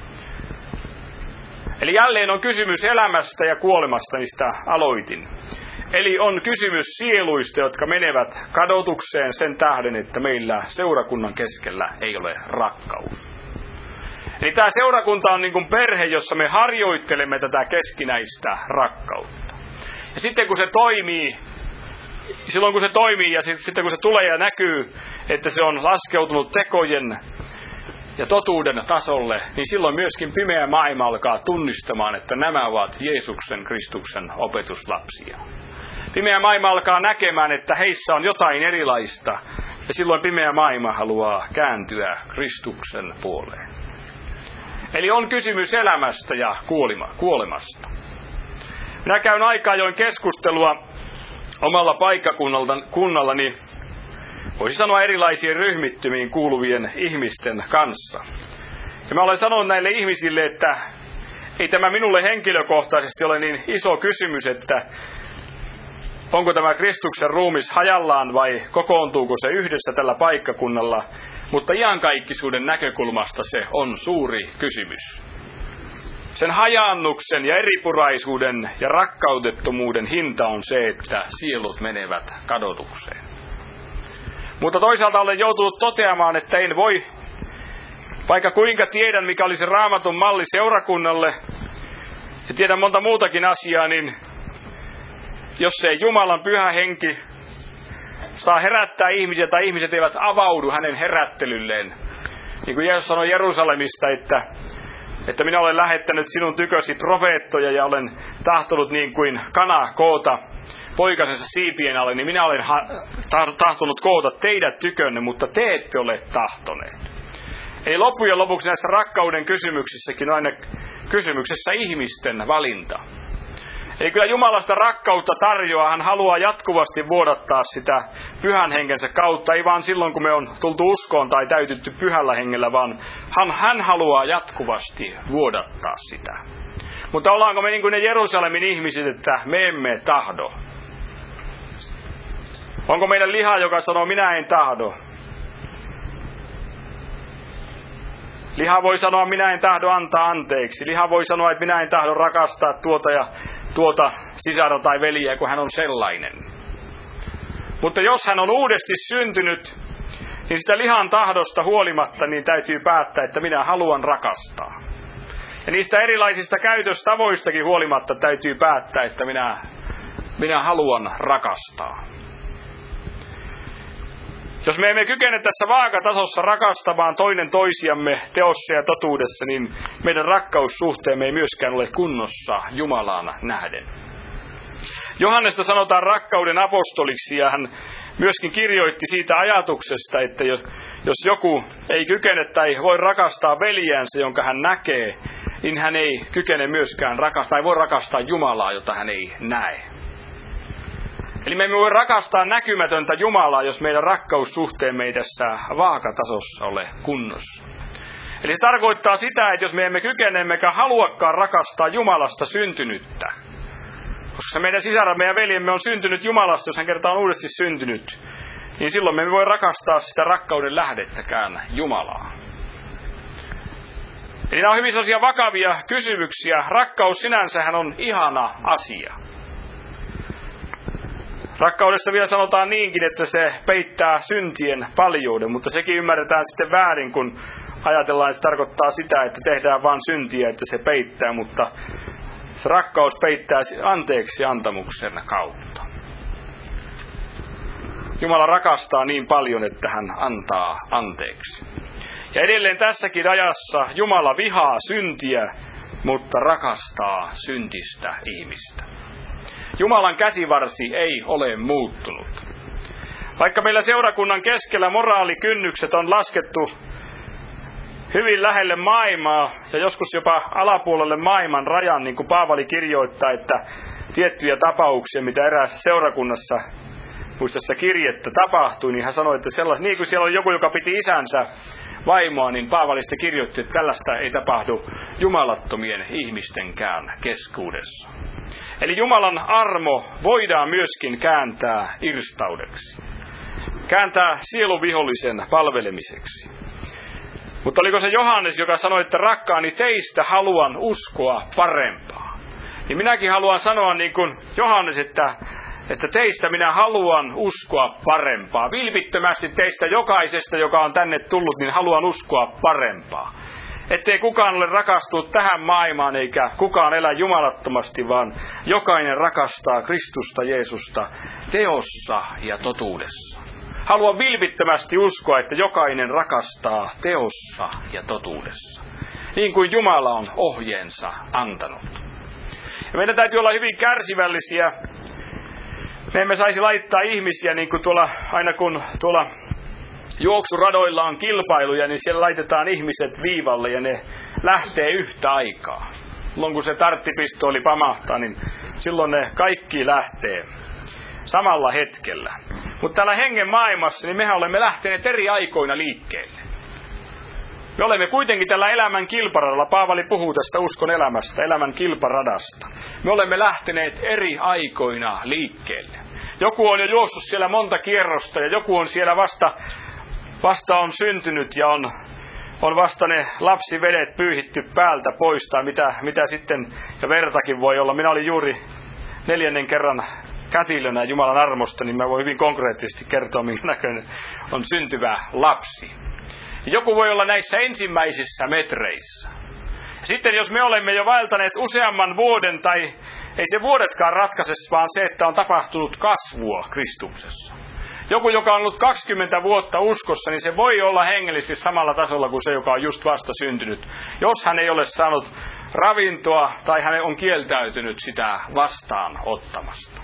Eli jälleen on kysymys elämästä ja kuolemasta, mistä aloitin. Eli on kysymys sieluista, jotka menevät kadotukseen sen tähden, että meillä seurakunnan keskellä ei ole rakkaus. Eli tämä seurakunta on niin kuin perhe, jossa me harjoittelemme tätä keskinäistä rakkautta. Ja sitten kun se toimii, silloin kun se toimii ja sitten kun se tulee ja näkyy, että se on laskeutunut tekojen ja totuuden tasolle, niin silloin myöskin pimeä maailma alkaa tunnistamaan, että nämä ovat Jeesuksen Kristuksen opetuslapsia. Pimeä maailma alkaa näkemään, että heissä on jotain erilaista, ja silloin pimeä maailma haluaa kääntyä Kristuksen puoleen. Eli on kysymys elämästä ja kuolemasta. Minä käyn aika ajoin keskustelua omalla paikkakunnallani, voisi sanoa erilaisiin ryhmittymiin kuuluvien ihmisten kanssa. Ja mä olen sanonut näille ihmisille, että ei tämä minulle henkilökohtaisesti ole niin iso kysymys, että onko tämä Kristuksen ruumis hajallaan vai kokoontuuko se yhdessä tällä paikkakunnalla, mutta iankaikkisuuden näkökulmasta se on suuri kysymys. Sen hajaannuksen ja eripuraisuuden ja rakkautettomuuden hinta on se, että sielut menevät kadotukseen. Mutta toisaalta olen joutunut toteamaan, että en voi, vaikka kuinka tiedän, mikä olisi Raamatun malli seurakunnalle, ja tiedän monta muutakin asiaa, niin jos ei Jumalan pyhä henki saa herättää ihmisiä tai ihmiset eivät avaudu hänen herättelylleen. Niin kuin Jeesus sanoi Jerusalemista, että, että minä olen lähettänyt sinun tykösi profeettoja ja olen tahtonut niin kuin kana koota poikasensa siipien alle, niin minä olen ha- tahtonut koota teidät tykönne, mutta te ette ole tahtoneet. Eli loppujen lopuksi näissä rakkauden kysymyksissäkin on aina kysymyksessä ihmisten valinta. Eli kyllä Jumalasta rakkautta tarjoaa, hän haluaa jatkuvasti vuodattaa sitä pyhän henkensä kautta, ei vaan silloin kun me on tultu uskoon tai täytytty pyhällä hengellä, vaan hän, hän haluaa jatkuvasti vuodattaa sitä. Mutta ollaanko me niin kuin ne Jerusalemin ihmiset, että me emme tahdo? Onko meidän liha, joka sanoo minä en tahdo? Liha voi sanoa minä en tahdo antaa anteeksi. Liha voi sanoa, että minä en tahdo rakastaa tuota ja tuota sisarta tai veliä, kun hän on sellainen. Mutta jos hän on uudesti syntynyt, niin sitä lihan tahdosta huolimatta niin täytyy päättää, että minä haluan rakastaa. Ja niistä erilaisista käytöstavoistakin huolimatta täytyy päättää, että minä, minä haluan rakastaa. Jos me emme kykene tässä vaakatasossa rakastamaan toinen toisiamme teossa ja totuudessa, niin meidän rakkaussuhteemme ei myöskään ole kunnossa Jumalaan nähden. Johannesta sanotaan rakkauden apostoliksi ja hän myöskin kirjoitti siitä ajatuksesta, että jos joku ei kykene tai voi rakastaa veljäänsä, jonka hän näkee, niin hän ei kykene myöskään rakastaa, tai voi rakastaa Jumalaa, jota hän ei näe. Eli me emme voi rakastaa näkymätöntä Jumalaa, jos meidän rakkaussuhteemme ei tässä vaakatasossa ole kunnossa. Eli se tarkoittaa sitä, että jos me emme kykene emmekä haluakaan rakastaa Jumalasta syntynyttä, koska se meidän sisaramme ja veljemme on syntynyt Jumalasta, jos hän kertaa on uudesti syntynyt, niin silloin me emme voi rakastaa sitä rakkauden lähdettäkään Jumalaa. Eli nämä on hyvin sellaisia vakavia kysymyksiä. Rakkaus sinänsähän on ihana asia. Rakkaudessa vielä sanotaan niinkin, että se peittää syntien paljouden, mutta sekin ymmärretään sitten väärin, kun ajatellaan, että se tarkoittaa sitä, että tehdään vain syntiä, että se peittää, mutta se rakkaus peittää anteeksi antamuksen kautta. Jumala rakastaa niin paljon, että hän antaa anteeksi. Ja edelleen tässäkin ajassa Jumala vihaa syntiä, mutta rakastaa syntistä ihmistä. Jumalan käsivarsi ei ole muuttunut. Vaikka meillä seurakunnan keskellä moraalikynnykset on laskettu hyvin lähelle maailmaa ja joskus jopa alapuolelle maailman rajan, niin kuin Paavali kirjoittaa, että tiettyjä tapauksia, mitä eräässä seurakunnassa muistassa kirjettä tapahtui, niin hän sanoi, että sellais, niin kuin siellä oli joku, joka piti isänsä vaimoa, niin Paavali sitten kirjoitti, että tällaista ei tapahdu jumalattomien ihmistenkään keskuudessa. Eli Jumalan armo voidaan myöskin kääntää irstaudeksi. Kääntää sieluvihollisen palvelemiseksi. Mutta oliko se Johannes, joka sanoi, että rakkaani teistä haluan uskoa parempaa. Niin minäkin haluan sanoa niin kuin Johannes, että, että teistä minä haluan uskoa parempaa. Vilpittömästi teistä jokaisesta, joka on tänne tullut, niin haluan uskoa parempaa. Ettei kukaan ole rakastunut tähän maailmaan, eikä kukaan elä jumalattomasti, vaan jokainen rakastaa Kristusta Jeesusta teossa ja totuudessa. Haluan vilpittömästi uskoa, että jokainen rakastaa teossa ja totuudessa. Niin kuin Jumala on ohjeensa antanut. Ja meidän täytyy olla hyvin kärsivällisiä. Me emme saisi laittaa ihmisiä niin kuin tuolla, aina kun tuolla juoksuradoilla on kilpailuja, niin siellä laitetaan ihmiset viivalle ja ne lähtee yhtä aikaa. Silloin kun se tarttipistooli pamahtaa, niin silloin ne kaikki lähtee samalla hetkellä. Mutta täällä hengen maailmassa, niin mehän olemme lähteneet eri aikoina liikkeelle. Me olemme kuitenkin tällä elämän kilparadalla. Paavali puhuu tästä uskon elämästä, elämän kilparadasta. Me olemme lähteneet eri aikoina liikkeelle. Joku on jo juossut siellä monta kierrosta ja joku on siellä vasta, vasta on syntynyt ja on, on vasta ne lapsivedet pyyhitty päältä pois tai mitä, mitä sitten ja vertakin voi olla. Minä olin juuri neljännen kerran kätilönä Jumalan armosta, niin mä voin hyvin konkreettisesti kertoa, minkä näköinen on syntyvä lapsi. Joku voi olla näissä ensimmäisissä metreissä. Sitten jos me olemme jo vaeltaneet useamman vuoden, tai ei se vuodetkaan ratkaise, vaan se, että on tapahtunut kasvua Kristuksessa. Joku, joka on ollut kaksikymmentä vuotta uskossa, niin se voi olla hengellisesti samalla tasolla kuin se, joka on just vasta syntynyt. Jos hän ei ole saanut ravintoa tai hän on kieltäytynyt sitä vastaan ottamasta.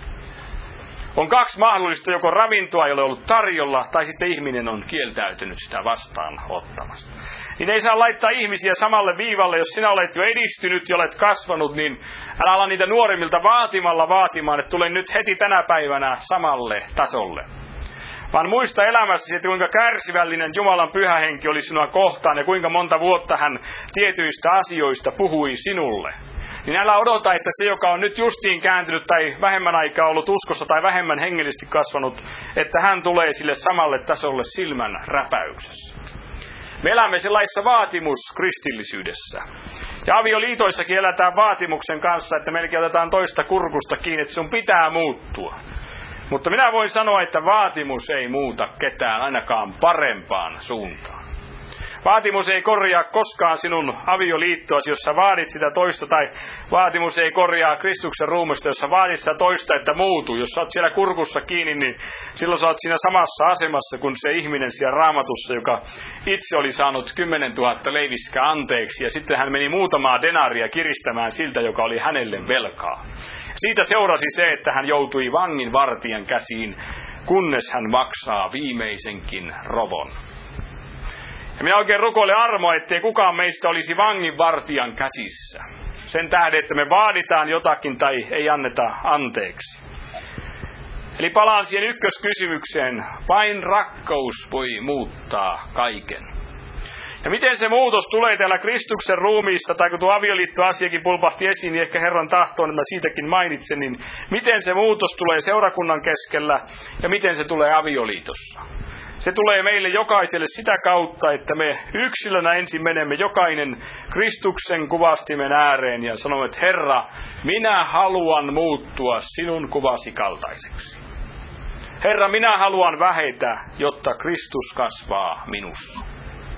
On kaksi mahdollista, joko ravintoa ei ole ollut tarjolla, tai sitten ihminen on kieltäytynyt sitä vastaan ottamasta. Niin ei saa laittaa ihmisiä samalle viivalle. Jos sinä olet jo edistynyt ja olet kasvanut, niin älä ala niitä nuorimmilta vaatimalla vaatimaan, että tule nyt heti tänä päivänä samalle tasolle. Vaan muista elämässäsi, että kuinka kärsivällinen Jumalan pyhä henki oli sinua kohtaan ja kuinka monta vuotta hän tietyistä asioista puhui sinulle. Niin älä odota, että se, joka on nyt justiin kääntynyt tai vähemmän aikaa ollut uskossa tai vähemmän hengellisesti kasvanut, että hän tulee sille samalle tasolle silmän räpäyksessä. Me elämme sellaisessa vaatimuskristillisyydessä. Ja avioliitoissakin eletään vaatimuksen kanssa, että melkein otetaan toista kurkusta kiinni, että sun pitää muuttua. Mutta minä voin sanoa, että vaatimus ei muuta ketään ainakaan parempaan suuntaan. Vaatimus ei korjaa koskaan sinun avioliittoasi, jos sä vaadit sitä toista, tai vaatimus ei korjaa Kristuksen ruumista, jos sä vaadit sitä toista, että muutu. Jos sä oot siellä kurkussa kiinni, niin silloin sä oot siinä samassa asemassa kuin se ihminen siellä Raamatussa, joka itse oli saanut kymmenen tuhatta leiviskää anteeksi, ja sitten hän meni muutamaa denaria kiristämään siltä, joka oli hänelle velkaa. Siitä seurasi se, että hän joutui vangin vartijan käsiin, kunnes hän maksaa viimeisenkin rovon. Ja minä oikein rukoilen armoa, ettei kukaan meistä olisi vanginvartijan käsissä. Sen tähden, että me vaaditaan jotakin tai ei anneta anteeksi. Eli palaan siihen ykköskysymykseen. Vain rakkaus voi muuttaa kaiken. Ja miten se muutos tulee täällä Kristuksen ruumiissa, tai kun tuo avioliittoasiakin pulpahti esiin, niin ehkä Herran tahtoon, mä siitäkin mainitsen, niin miten se muutos tulee seurakunnan keskellä ja miten se tulee avioliitossa? Se tulee meille jokaiselle sitä kautta, että me yksilönä ensin menemme jokainen Kristuksen kuvastimen ääreen ja sanomme, että Herra, minä haluan muuttua sinun kuvasi kaltaiseksi. Herra, minä haluan vähetä, jotta Kristus kasvaa minussa.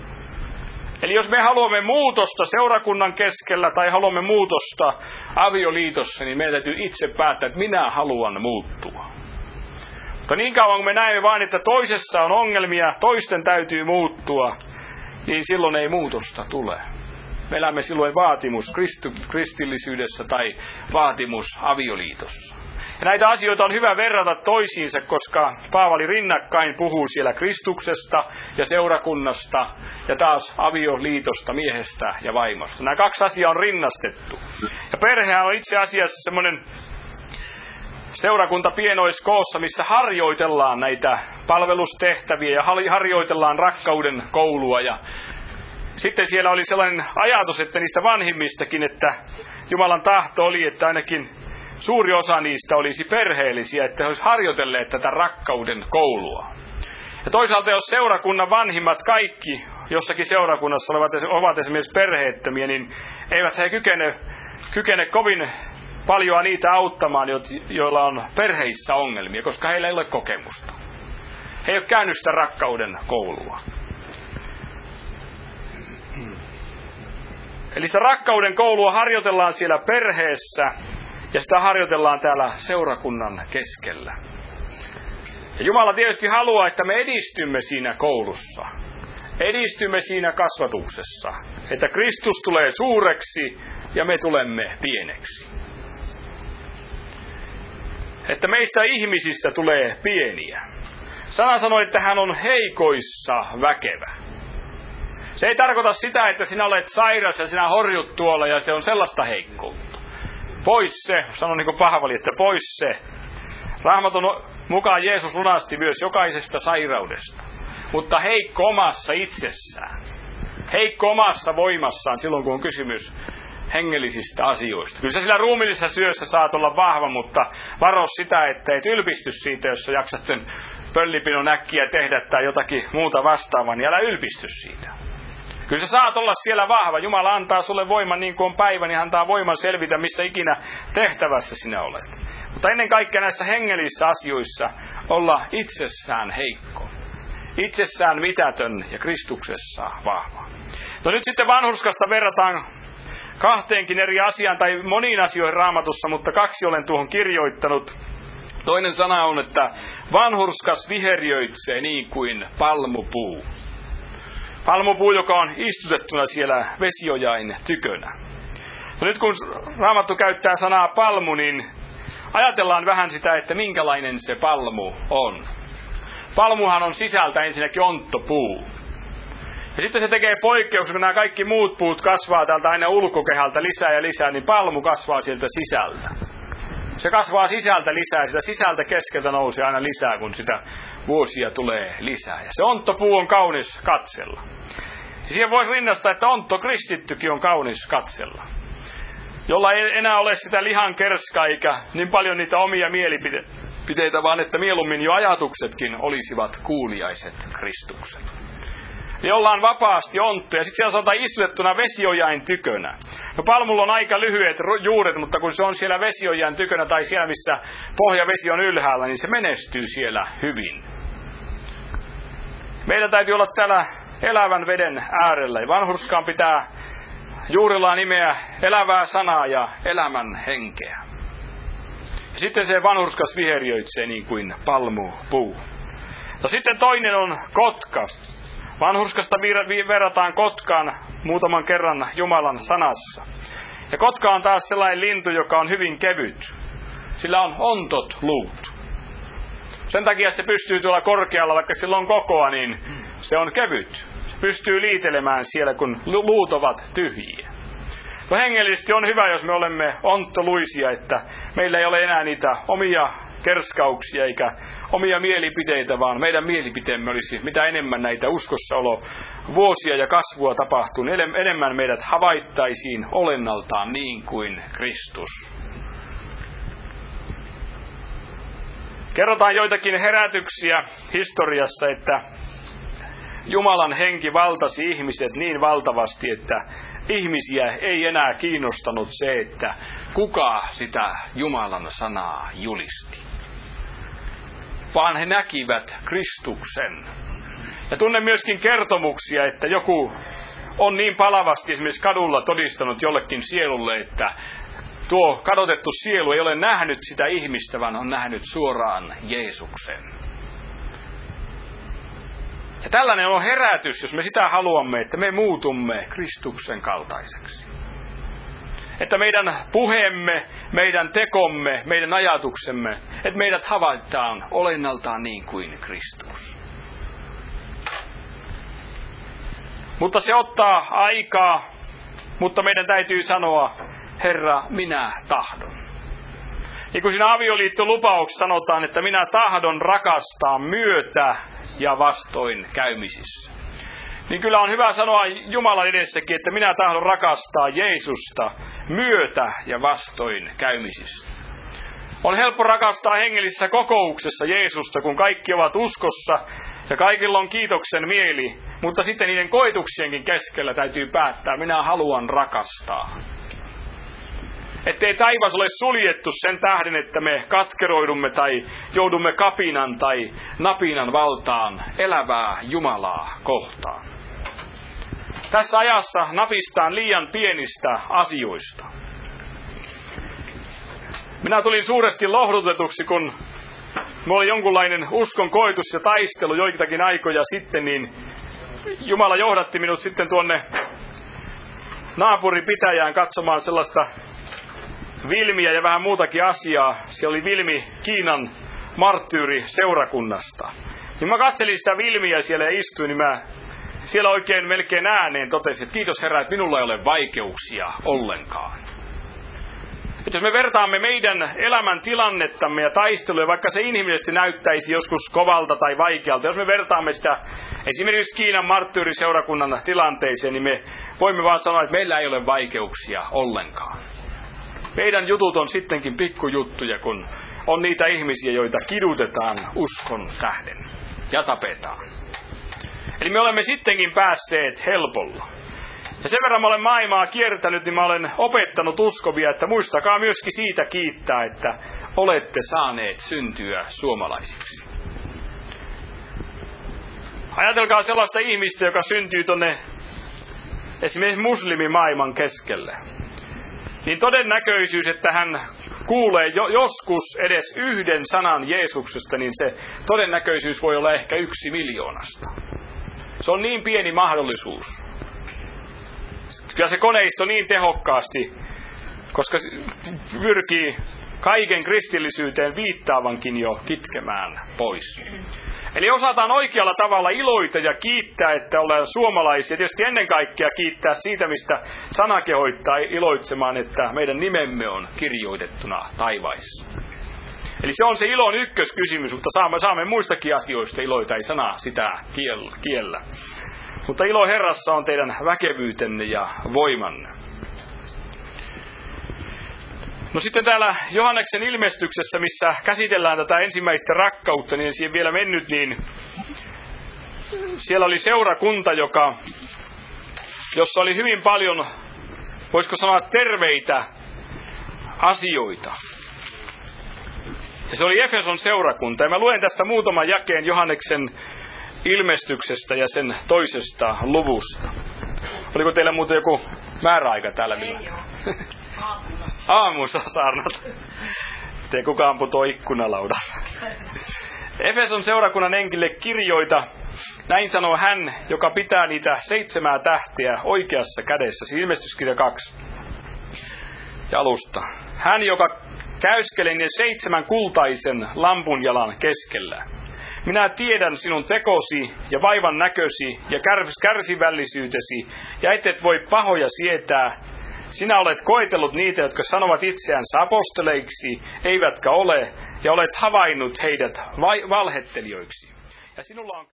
Eli jos me haluamme muutosta seurakunnan keskellä tai haluamme muutosta avioliitossa, niin meidän täytyy itse päättää, että minä haluan muuttua. Mutta niin kauan kun me näemme vain, että toisessa on ongelmia, toisten täytyy muuttua, niin silloin ei muutosta tule. Me elämme silloin vaatimus kristillisyydessä tai vaatimus avioliitossa. Ja näitä asioita on hyvä verrata toisiinsa, koska Paavali rinnakkain puhuu siellä Kristuksesta ja seurakunnasta ja taas avioliitosta, miehestä ja vaimosta. Nämä kaksi asiaa on rinnastettu. Ja perhehän on itse asiassa semmoinen seurakunta pienoiskoossa, missä harjoitellaan näitä palvelustehtäviä ja harjoitellaan rakkauden koulua. Ja sitten siellä oli sellainen ajatus, että niistä vanhimmistakin, että Jumalan tahto oli, että ainakin suuri osa niistä olisi perheellisiä, että he olisivat harjoitelleet tätä rakkauden koulua. Ja toisaalta jos seurakunnan vanhimmat kaikki jossakin seurakunnassa ovat, ovat esimerkiksi perheettömiä, niin eivät he kykene, kykene kovin paljon niitä auttamaan, joilla on perheissä ongelmia, koska heillä ei ole kokemusta. He ei ole käynyt sitä rakkauden koulua. Eli sitä rakkauden koulua harjoitellaan siellä perheessä ja sitä harjoitellaan täällä seurakunnan keskellä. Ja Jumala tietysti haluaa, että me edistymme siinä koulussa. Edistymme siinä kasvatuksessa. Että Kristus tulee suureksi ja me tulemme pieneksi. Että meistä ihmisistä tulee pieniä. Sana sanoi, että hän on heikoissa väkevä. Se ei tarkoita sitä, että sinä olet sairas ja sinä horjut tuolla ja se on sellaista heikkoutta. Pois se, sanon niin kuin Paavali, että pois se. Raamatun mukaan Jeesus lunasti myös jokaisesta sairaudesta, mutta heikko omassa itsessään. Heikko omassa voimassaan silloin, kun on kysymys hengellisistä asioista. Kyllä sä sillä ruumillisessa syössä saat olla vahva, mutta varo sitä, että et ylpisty siitä, jos sä jaksat sen pöllipinon äkkiä tehdä tai jotakin muuta vastaavaa, niin älä ylpisty siitä. Kyllä sä saat olla siellä vahva. Jumala antaa sulle voiman niin kuin on päivä, niin antaa voiman selvitä, missä ikinä tehtävässä sinä olet. Mutta ennen kaikkea näissä hengellisissä asioissa olla itsessään heikko. Itsessään mitätön ja Kristuksessa vahva. No nyt sitten vanhurskasta verrataan kahteenkin eri asiaan tai moniin asioihin Raamatussa, mutta kaksi olen tuohon kirjoittanut. Toinen sana on, että vanhurskas viheriöitsee niin kuin palmupuu. Palmupuu, joka on istutettuna siellä vesiojain tykönä. No nyt kun Raamattu käyttää sanaa palmu, niin ajatellaan vähän sitä, että minkälainen se palmu on. Palmuhan on sisältä ensinnäkin onttopuu. Ja sitten se tekee poikkeuksen, kun nämä kaikki muut puut kasvaa täältä aina ulkokehältä lisää ja lisää, niin palmu kasvaa sieltä sisältä. Se kasvaa sisältä lisää, sitä sisältä keskeltä nousee aina lisää, kun sitä vuosia tulee lisää. Ja se onttopuu on kaunis katsella. Ja siihen voisi rinnastaa, että ontto kristittykin on kaunis katsella. Jolla ei enää ole sitä lihan kerskaa eikä niin paljon niitä omia mielipiteitä, vaan että mieluummin jo ajatuksetkin olisivat kuuliaiset Kristukselle. Jolla on vapaasti ontto ja sitten siellä sanotaan istutettuna vesiojain tykönä. No palmulla on aika lyhyet juuret, mutta kun se on siellä vesiojain tykönä tai siellä missä pohjavesi on ylhäällä, niin se menestyy siellä hyvin. Meidän täytyy olla täällä elävän veden äärellä. Vanhurskaan pitää juurillaan nimeä elävää sanaa ja elämän henkeä. Ja sitten se vanhurskas viheriöitsee niin kuin palmupuu. No sitten toinen on kotka. Vanhurskasta verrataan kotkaan muutaman kerran Jumalan sanassa. Ja kotka on taas sellainen lintu, joka on hyvin kevyt. Sillä on ontot luut. Sen takia se pystyy tuolla korkealla, vaikka sillä on kokoa, niin se on kevyt. Se pystyy liitelemään siellä, kun luut ovat tyhjiä. No hengellisesti on hyvä, jos me olemme onttoluisia, että meillä ei ole enää niitä omia kerskauksia eikä omia mielipiteitä, vaan meidän mielipiteemme olisi mitä enemmän näitä uskossaolo vuosia ja kasvua tapahtuu, niin enemmän meidät havaittaisiin olennaltaan niin kuin Kristus. Kerrotaan joitakin herätyksiä historiassa, että Jumalan henki valtasi ihmiset niin valtavasti, että ihmisiä ei enää kiinnostanut se, että kuka sitä Jumalan sanaa julisti. Vaan he näkivät Kristuksen. Ja tunnen myöskin kertomuksia, että joku on niin palavasti esimerkiksi kadulla todistanut jollekin sielulle, että tuo kadotettu sielu ei ole nähnyt sitä ihmistä, vaan on nähnyt suoraan Jeesuksen. Ja tällainen on herätys, jos me sitä haluamme, että me muutumme Kristuksen kaltaiseksi. Että meidän puheemme, meidän tekomme, meidän ajatuksemme, että meidät havaitaan olennaltaan niin kuin Kristus. Mutta se ottaa aikaa, mutta meidän täytyy sanoa, Herra, minä tahdon. Niin kuin siinä avioliittolupauksessa sanotaan, että minä tahdon rakastaa myötä ja vastoin käymisissä. Niin kyllä on hyvä sanoa Jumalan edessäkin, että minä tahdon rakastaa Jeesusta myötä ja vastoin käymisissä. On helppo rakastaa hengellisessä kokouksessa Jeesusta, kun kaikki ovat uskossa ja kaikilla on kiitoksen mieli, mutta sitten niiden koetuksienkin keskellä täytyy päättää, minä haluan rakastaa. Ettei taivas ole suljettu sen tähden, että me katkeroidumme tai joudumme kapinan tai napinan valtaan elävää Jumalaa kohtaan. Tässä ajassa napistaan liian pienistä asioista. Minä tulin suuresti lohdutetuksi, kun minulla oli jonkunlainen uskon koetus ja taistelu joitakin aikoja sitten, niin Jumala johdatti minut sitten tuonne naapuripitäjään katsomaan sellaista Vilmiä ja vähän muutakin asiaa. Se oli Vilmi Kiinan marttyyri-seurakunnasta. Niin mä katselin sitä Vilmiä siellä ja istuin, niin mä siellä oikein melkein ääneen totesin, että kiitos Herra, että minulla ei ole vaikeuksia ollenkaan. Että jos me vertaamme meidän elämän tilannettamme ja taisteluja, vaikka se inhimillisesti näyttäisi joskus kovalta tai vaikealta, jos me vertaamme sitä esimerkiksi Kiinan marttyyriseurakunnan tilanteeseen, niin me voimme vaan sanoa, että meillä ei ole vaikeuksia ollenkaan. Meidän jutut on sittenkin pikkujuttuja, kun on niitä ihmisiä, joita kidutetaan uskon tähden ja tapetaan. Eli me olemme sittenkin päässeet helpolla. Ja sen verran mä olen maailmaa kiertänyt, niin mä olen opettanut uskovia, että muistakaa myöskin siitä kiittää, että olette saaneet syntyä suomalaisiksi. Ajatelkaa sellaista ihmistä, joka syntyy tonne esimerkiksi muslimimaailman keskelle. Niin todennäköisyys, että hän kuulee jo, joskus edes yhden sanan Jeesuksesta, niin se todennäköisyys voi olla ehkä yksi miljoonasta. Se on niin pieni mahdollisuus. Ja se koneisto niin tehokkaasti, koska pyrkii kaiken kristillisyyteen viittaavankin jo kitkemään pois. Eli osataan oikealla tavalla iloita ja kiittää, että ollaan suomalaisia. Tietysti ennen kaikkea kiittää siitä, mistä sana kehoittaa iloitsemaan, että meidän nimemme on kirjoitettuna taivaissa. Eli se on se ilon ykköskysymys, mutta saamme, saamme muistakin asioista iloita, ei sana sitä kiellä. Mutta ilo Herrassa on teidän väkevyytenne ja voimanne. No sitten täällä Johanneksen ilmestyksessä, missä käsitellään tätä ensimmäistä rakkautta, niin siihen vielä mennyt, niin siellä oli seurakunta, joka, jossa oli hyvin paljon, voisiko sanoa, terveitä asioita. Ja se oli Efeson seurakunta. Ja mä luen tästä muutaman jakeen Johanneksen ilmestyksestä ja sen toisesta luvusta. Oliko teillä muuten joku määräaika täällä? Ei ole. Aamussa saarnat. Te kukaan putoo ikkunalaudalla. Efeson seurakunnan enkille kirjoita. Näin sanoo hän, joka pitää niitä seitsemää tähtiä oikeassa kädessä. Siis ilmestyskirja kaksi. Ja alusta. Hän, joka käyskelee niiden seitsemän kultaisen lampunjalan keskellä. Minä tiedän sinun tekosi ja vaivan näkösi ja kärsivällisyytesi, ja et et voi pahoja sietää. Sinä olet koetellut niitä, jotka sanovat itseänsä aposteleiksi, eivätkä ole, ja olet havainnut heidät valhettelijoiksi. Ja sinulla on...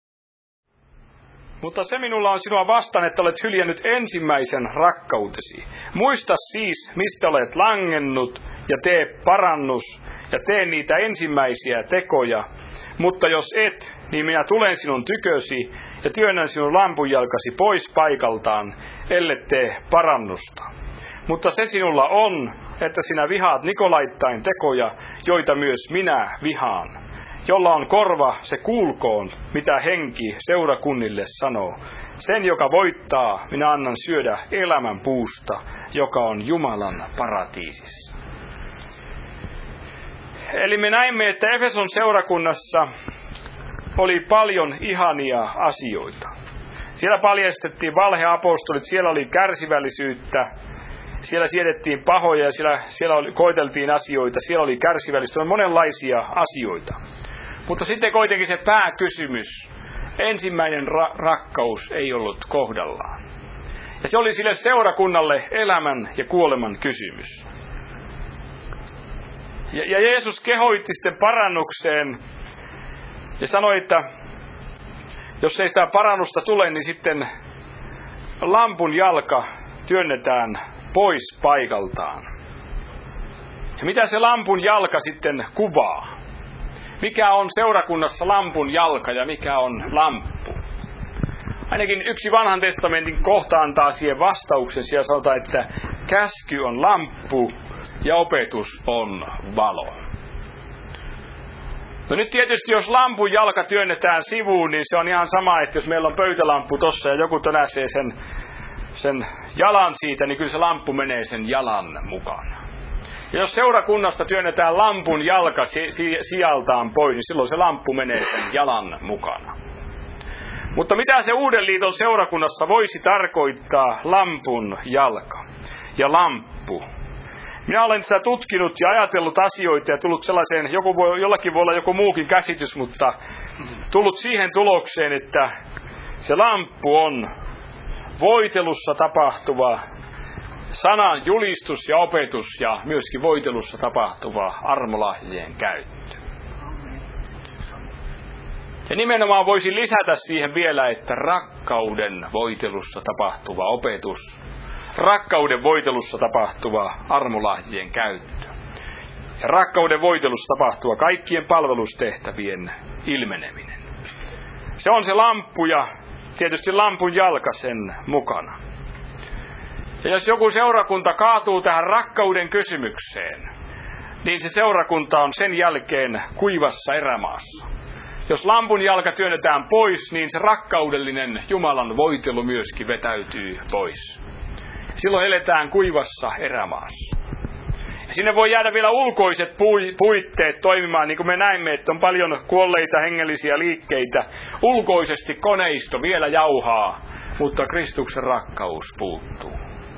Mutta se minulla on sinua vastaan, että olet hyljännyt ensimmäisen rakkautesi. Muista siis, mistä olet langennut, ja tee parannus, ja tee niitä ensimmäisiä tekoja. Mutta jos et, niin minä tulen sinun tykösi, ja työnnän sinun lampunjalkasi pois paikaltaan, ellet tee parannusta. Mutta se sinulla on, että sinä vihaat Nikolaittain tekoja, joita myös minä vihaan. Jolla on korva, se kuulkoon, mitä henki seurakunnille sanoo. Sen, joka voittaa, minä annan syödä elämän puusta, joka on Jumalan paratiisissa. Eli me näimme, että Efeson seurakunnassa oli paljon ihania asioita. Siellä paljastettiin valheapostolit, siellä oli kärsivällisyyttä, siellä siedettiin pahoja ja siellä, siellä oli, koeteltiin asioita, siellä oli kärsivällisyyttä, on monenlaisia asioita. Mutta sitten kuitenkin se pääkysymys, ensimmäinen ra- rakkaus ei ollut kohdallaan. Ja se oli sille seurakunnalle elämän ja kuoleman kysymys. Ja, ja Jeesus kehoitti sitten parannukseen ja sanoi, että jos ei sitä parannusta tule, niin sitten lampun jalka työnnetään pois paikaltaan. Ja mitä se lampun jalka sitten kuvaa? Mikä on seurakunnassa lampun jalka ja mikä on lamppu? Ainakin yksi vanhan testamentin kohta antaa siihen vastauksen. Siellä sanotaan, että käsky on lamppu ja opetus on valo. No nyt tietysti jos lampun jalka työnnetään sivuun, niin se on ihan sama, että jos meillä on pöytälamppu tossa ja joku tönäsee sen, sen jalan siitä, niin kyllä se lamppu menee sen jalan mukana. Ja jos seurakunnasta työnnetään lampun jalka si- si- sijaltaan pois, niin silloin se lamppu menee sen jalan mukana. Mutta mitä se Uuden liiton seurakunnassa voisi tarkoittaa lampun jalka ja lamppu? Minä olen sitä tutkinut ja ajatellut asioita ja tullut sellaiseen, joku voi, jollakin voi olla joku muukin käsitys, mutta tullut siihen tulokseen, että se lamppu on voitelussa tapahtuva sanan julistus ja opetus ja myöskin voitelussa tapahtuva armolahjojen käyttö. Ja nimenomaan voisin lisätä siihen vielä, että rakkauden voitelussa tapahtuva opetus, rakkauden voitelussa tapahtuva armolahjojen käyttö ja rakkauden voitelussa tapahtuva kaikkien palvelustehtävien ilmeneminen. Se on se lamppu ja tietysti lampun jalka sen mukana. Ja jos joku seurakunta kaatuu tähän rakkauden kysymykseen, niin se seurakunta on sen jälkeen kuivassa erämaassa. Jos lampun jalka työnnetään pois, niin se rakkaudellinen Jumalan voitelu myöskin vetäytyy pois. Silloin eletään kuivassa erämaassa. Ja sinne voi jäädä vielä ulkoiset puitteet toimimaan, niin kuin me näimme, että on paljon kuolleita hengellisiä liikkeitä. Ulkoisesti koneisto vielä jauhaa, mutta Kristuksen rakkaus puuttuu.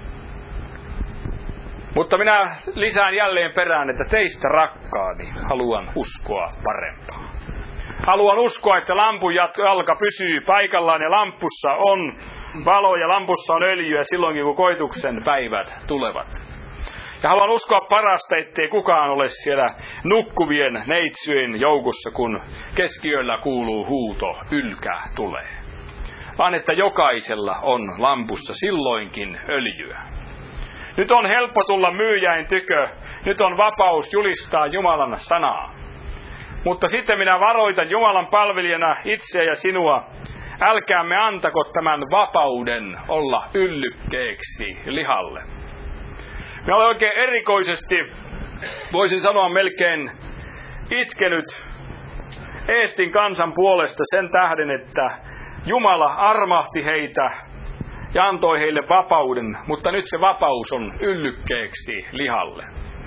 Mutta minä lisään jälleen perään, että teistä rakkaani haluan uskoa parempaa. Haluan uskoa, että lampun jalka pysyy paikallaan ja lampussa on valo ja lampussa on öljyä silloinkin, kun koituksen päivät tulevat. Ja haluan uskoa parasta, ettei kukaan ole siellä nukkuvien neitsyjen joukossa, kun keskiyöllä kuuluu huuto, ylkä tulee. Vaan että jokaisella on lampussa silloinkin öljyä. Nyt on helppo tulla myyjäin tykö, nyt on vapaus julistaa Jumalan sanaa. Mutta sitten minä varoitan Jumalan palvelijana itseä ja sinua, älkäämme antako tämän vapauden olla yllykkeeksi lihalle. Minä olen oikein erikoisesti, voisin sanoa melkein itkenyt Eestin kansan puolesta sen tähden, että Jumala armahti heitä ja antoi heille vapauden, mutta nyt se vapaus on yllykkeeksi lihalle.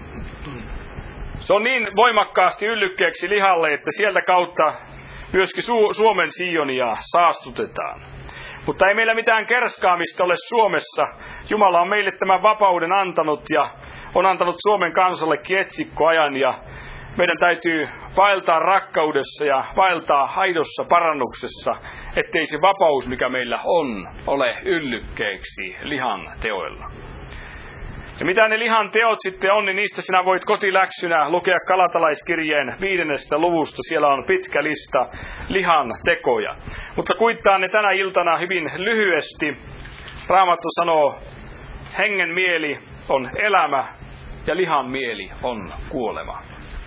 Se on niin voimakkaasti yllykkeeksi lihalle, että sieltä kautta myöskin Su- Suomen Sionia saastutetaan. Mutta ei meillä mitään kerskaamista ole Suomessa. Jumala on meille tämän vapauden antanut ja on antanut Suomen kansallekin etsikkoajan. Ja meidän täytyy vaeltaa rakkaudessa ja vaeltaa aidossa parannuksessa, ettei se vapaus, mikä meillä on, ole yllykkeeksi lihan teoilla. Ja mitä ne lihan teot sitten on, niin niistä sinä voit kotiläksynä lukea Galatalaiskirjeen viidennestä luvusta. Siellä on pitkä lista lihan tekoja. Mutta kuittaan ne tänä iltana hyvin lyhyesti. Raamattu sanoo, hengen mieli on elämä ja lihan mieli on kuolema.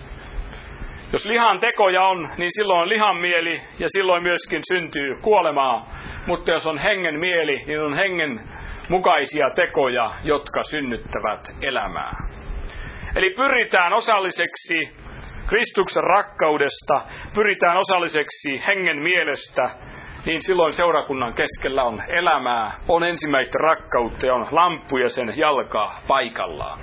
Jos lihan tekoja on, niin silloin on lihan mieli ja silloin myöskin syntyy kuolemaa. Mutta jos on hengen mieli, niin on hengen mukaisia tekoja, jotka synnyttävät elämää. Eli pyritään osalliseksi Kristuksen rakkaudesta, pyritään osalliseksi hengen mielestä, niin silloin seurakunnan keskellä on elämää, on ensimmäistä rakkautta ja on lamppu ja sen jalka paikallaan.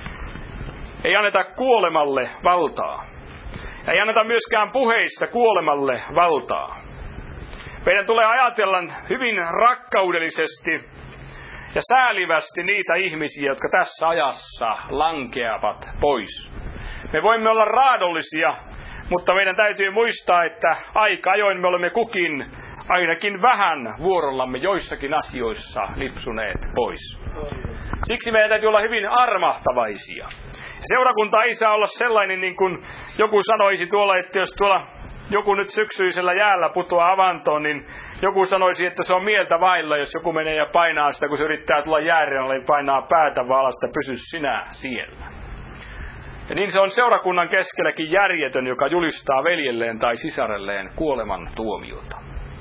Ei anneta kuolemalle valtaa. Ei anneta myöskään puheissa kuolemalle valtaa. Meidän tulee ajatella hyvin rakkaudellisesti ja säälivästi niitä ihmisiä, jotka tässä ajassa lankeavat pois. Me voimme olla raadollisia, mutta meidän täytyy muistaa, että aika ajoin me olemme kukin ainakin vähän vuorollamme joissakin asioissa lipsuneet pois. Siksi meidän täytyy olla hyvin armahtavaisia. Seurakunta ei saa olla sellainen, niin kuin joku sanoisi tuolla, että jos tuolla joku nyt syksyisellä jäällä putoaa avantoon, niin joku sanoisi, että se on mieltä vailla, jos joku menee ja painaa sitä, kun se yrittää tulla jäärealle, niin painaa päätä valasta, pysy sinä siellä. Ja niin se on seurakunnan keskelläkin järjetön, joka julistaa veljelleen tai sisarelleen kuoleman tuomiota.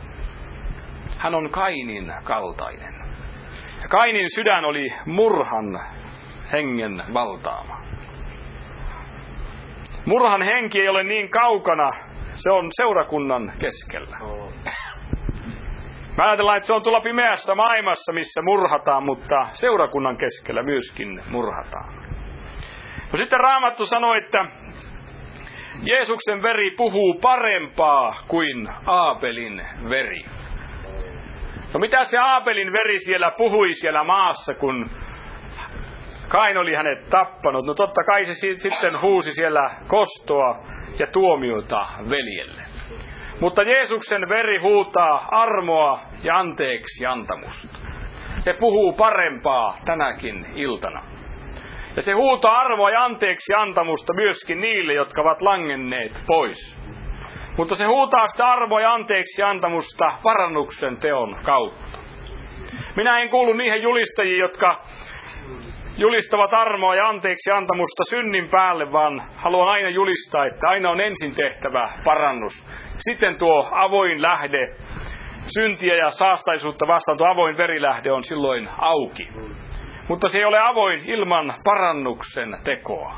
Hän on Kainin kaltainen. Ja Kainin sydän oli murhan hengen valtaama. Murhan henki ei ole niin kaukana, se on seurakunnan keskellä. Mä ajatellaan, että se on tuolla pimeässä maailmassa, missä murhataan, mutta seurakunnan keskellä myöskin murhataan. No sitten Raamattu sanoo, että Jeesuksen veri puhuu parempaa kuin Aabelin veri. No mitä se Aabelin veri siellä puhui siellä maassa, kun Kain oli hänet tappanut? No totta kai se sitten huusi siellä kostoa ja tuomiota veljelle. Mutta Jeesuksen veri huutaa armoa ja anteeksi antamusta. Se puhuu parempaa tänäkin iltana. Ja se huutaa arvoa ja anteeksi antamusta myöskin niille, jotka ovat langenneet pois. Mutta se huutaa sitä arvoa ja anteeksi antamusta parannuksen teon kautta. Minä en kuulu niihin julistajiin, jotka julistavat armoa ja anteeksi antamusta synnin päälle, vaan haluan aina julistaa, että aina on ensin tehtävä parannus. Sitten tuo avoin lähde, syntiä ja saastaisuutta vastaan, tuo avoin verilähde on silloin auki. Mutta se ei ole avoin ilman parannuksen tekoa.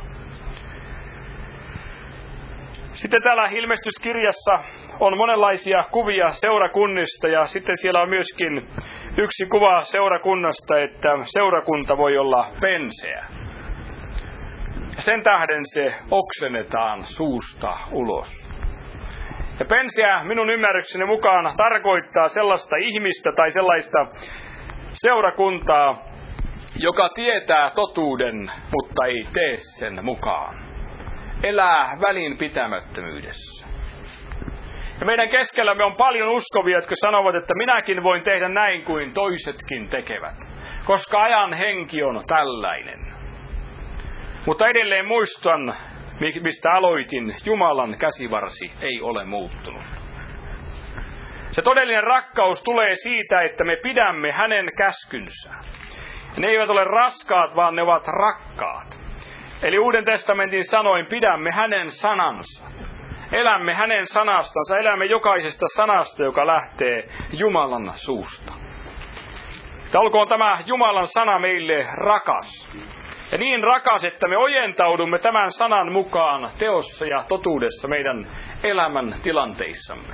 Sitten täällä ilmestyskirjassa on monenlaisia kuvia seurakunnista ja sitten siellä on myöskin yksi kuva seurakunnasta, että seurakunta voi olla penseä. Sen tähden se oksennetaan suusta ulos. Ja penseä minun ymmärrykseni mukaan tarkoittaa sellaista ihmistä tai sellaista seurakuntaa, joka tietää totuuden, mutta ei tee sen mukaan. Elää välinpitämättömyydessä. Ja meidän keskellämme on paljon uskovia, jotka sanovat, että minäkin voin tehdä näin kuin toisetkin tekevät, koska ajan henki on tällainen. Mutta edelleen muistan, mistä aloitin, Jumalan käsivarsi ei ole muuttunut. Se todellinen rakkaus tulee siitä, että me pidämme hänen käskynsä. Ne eivät ole raskaat, vaan ne ovat rakkaat. Eli Uuden testamentin sanoin, pidämme hänen sanansa. Elämme hänen sanastansa, elämme jokaisesta sanasta, joka lähtee Jumalan suusta. Ja olkoon tämä Jumalan sana meille rakas. Ja niin rakas, että me ojentaudumme tämän sanan mukaan teossa ja totuudessa meidän elämän tilanteissamme.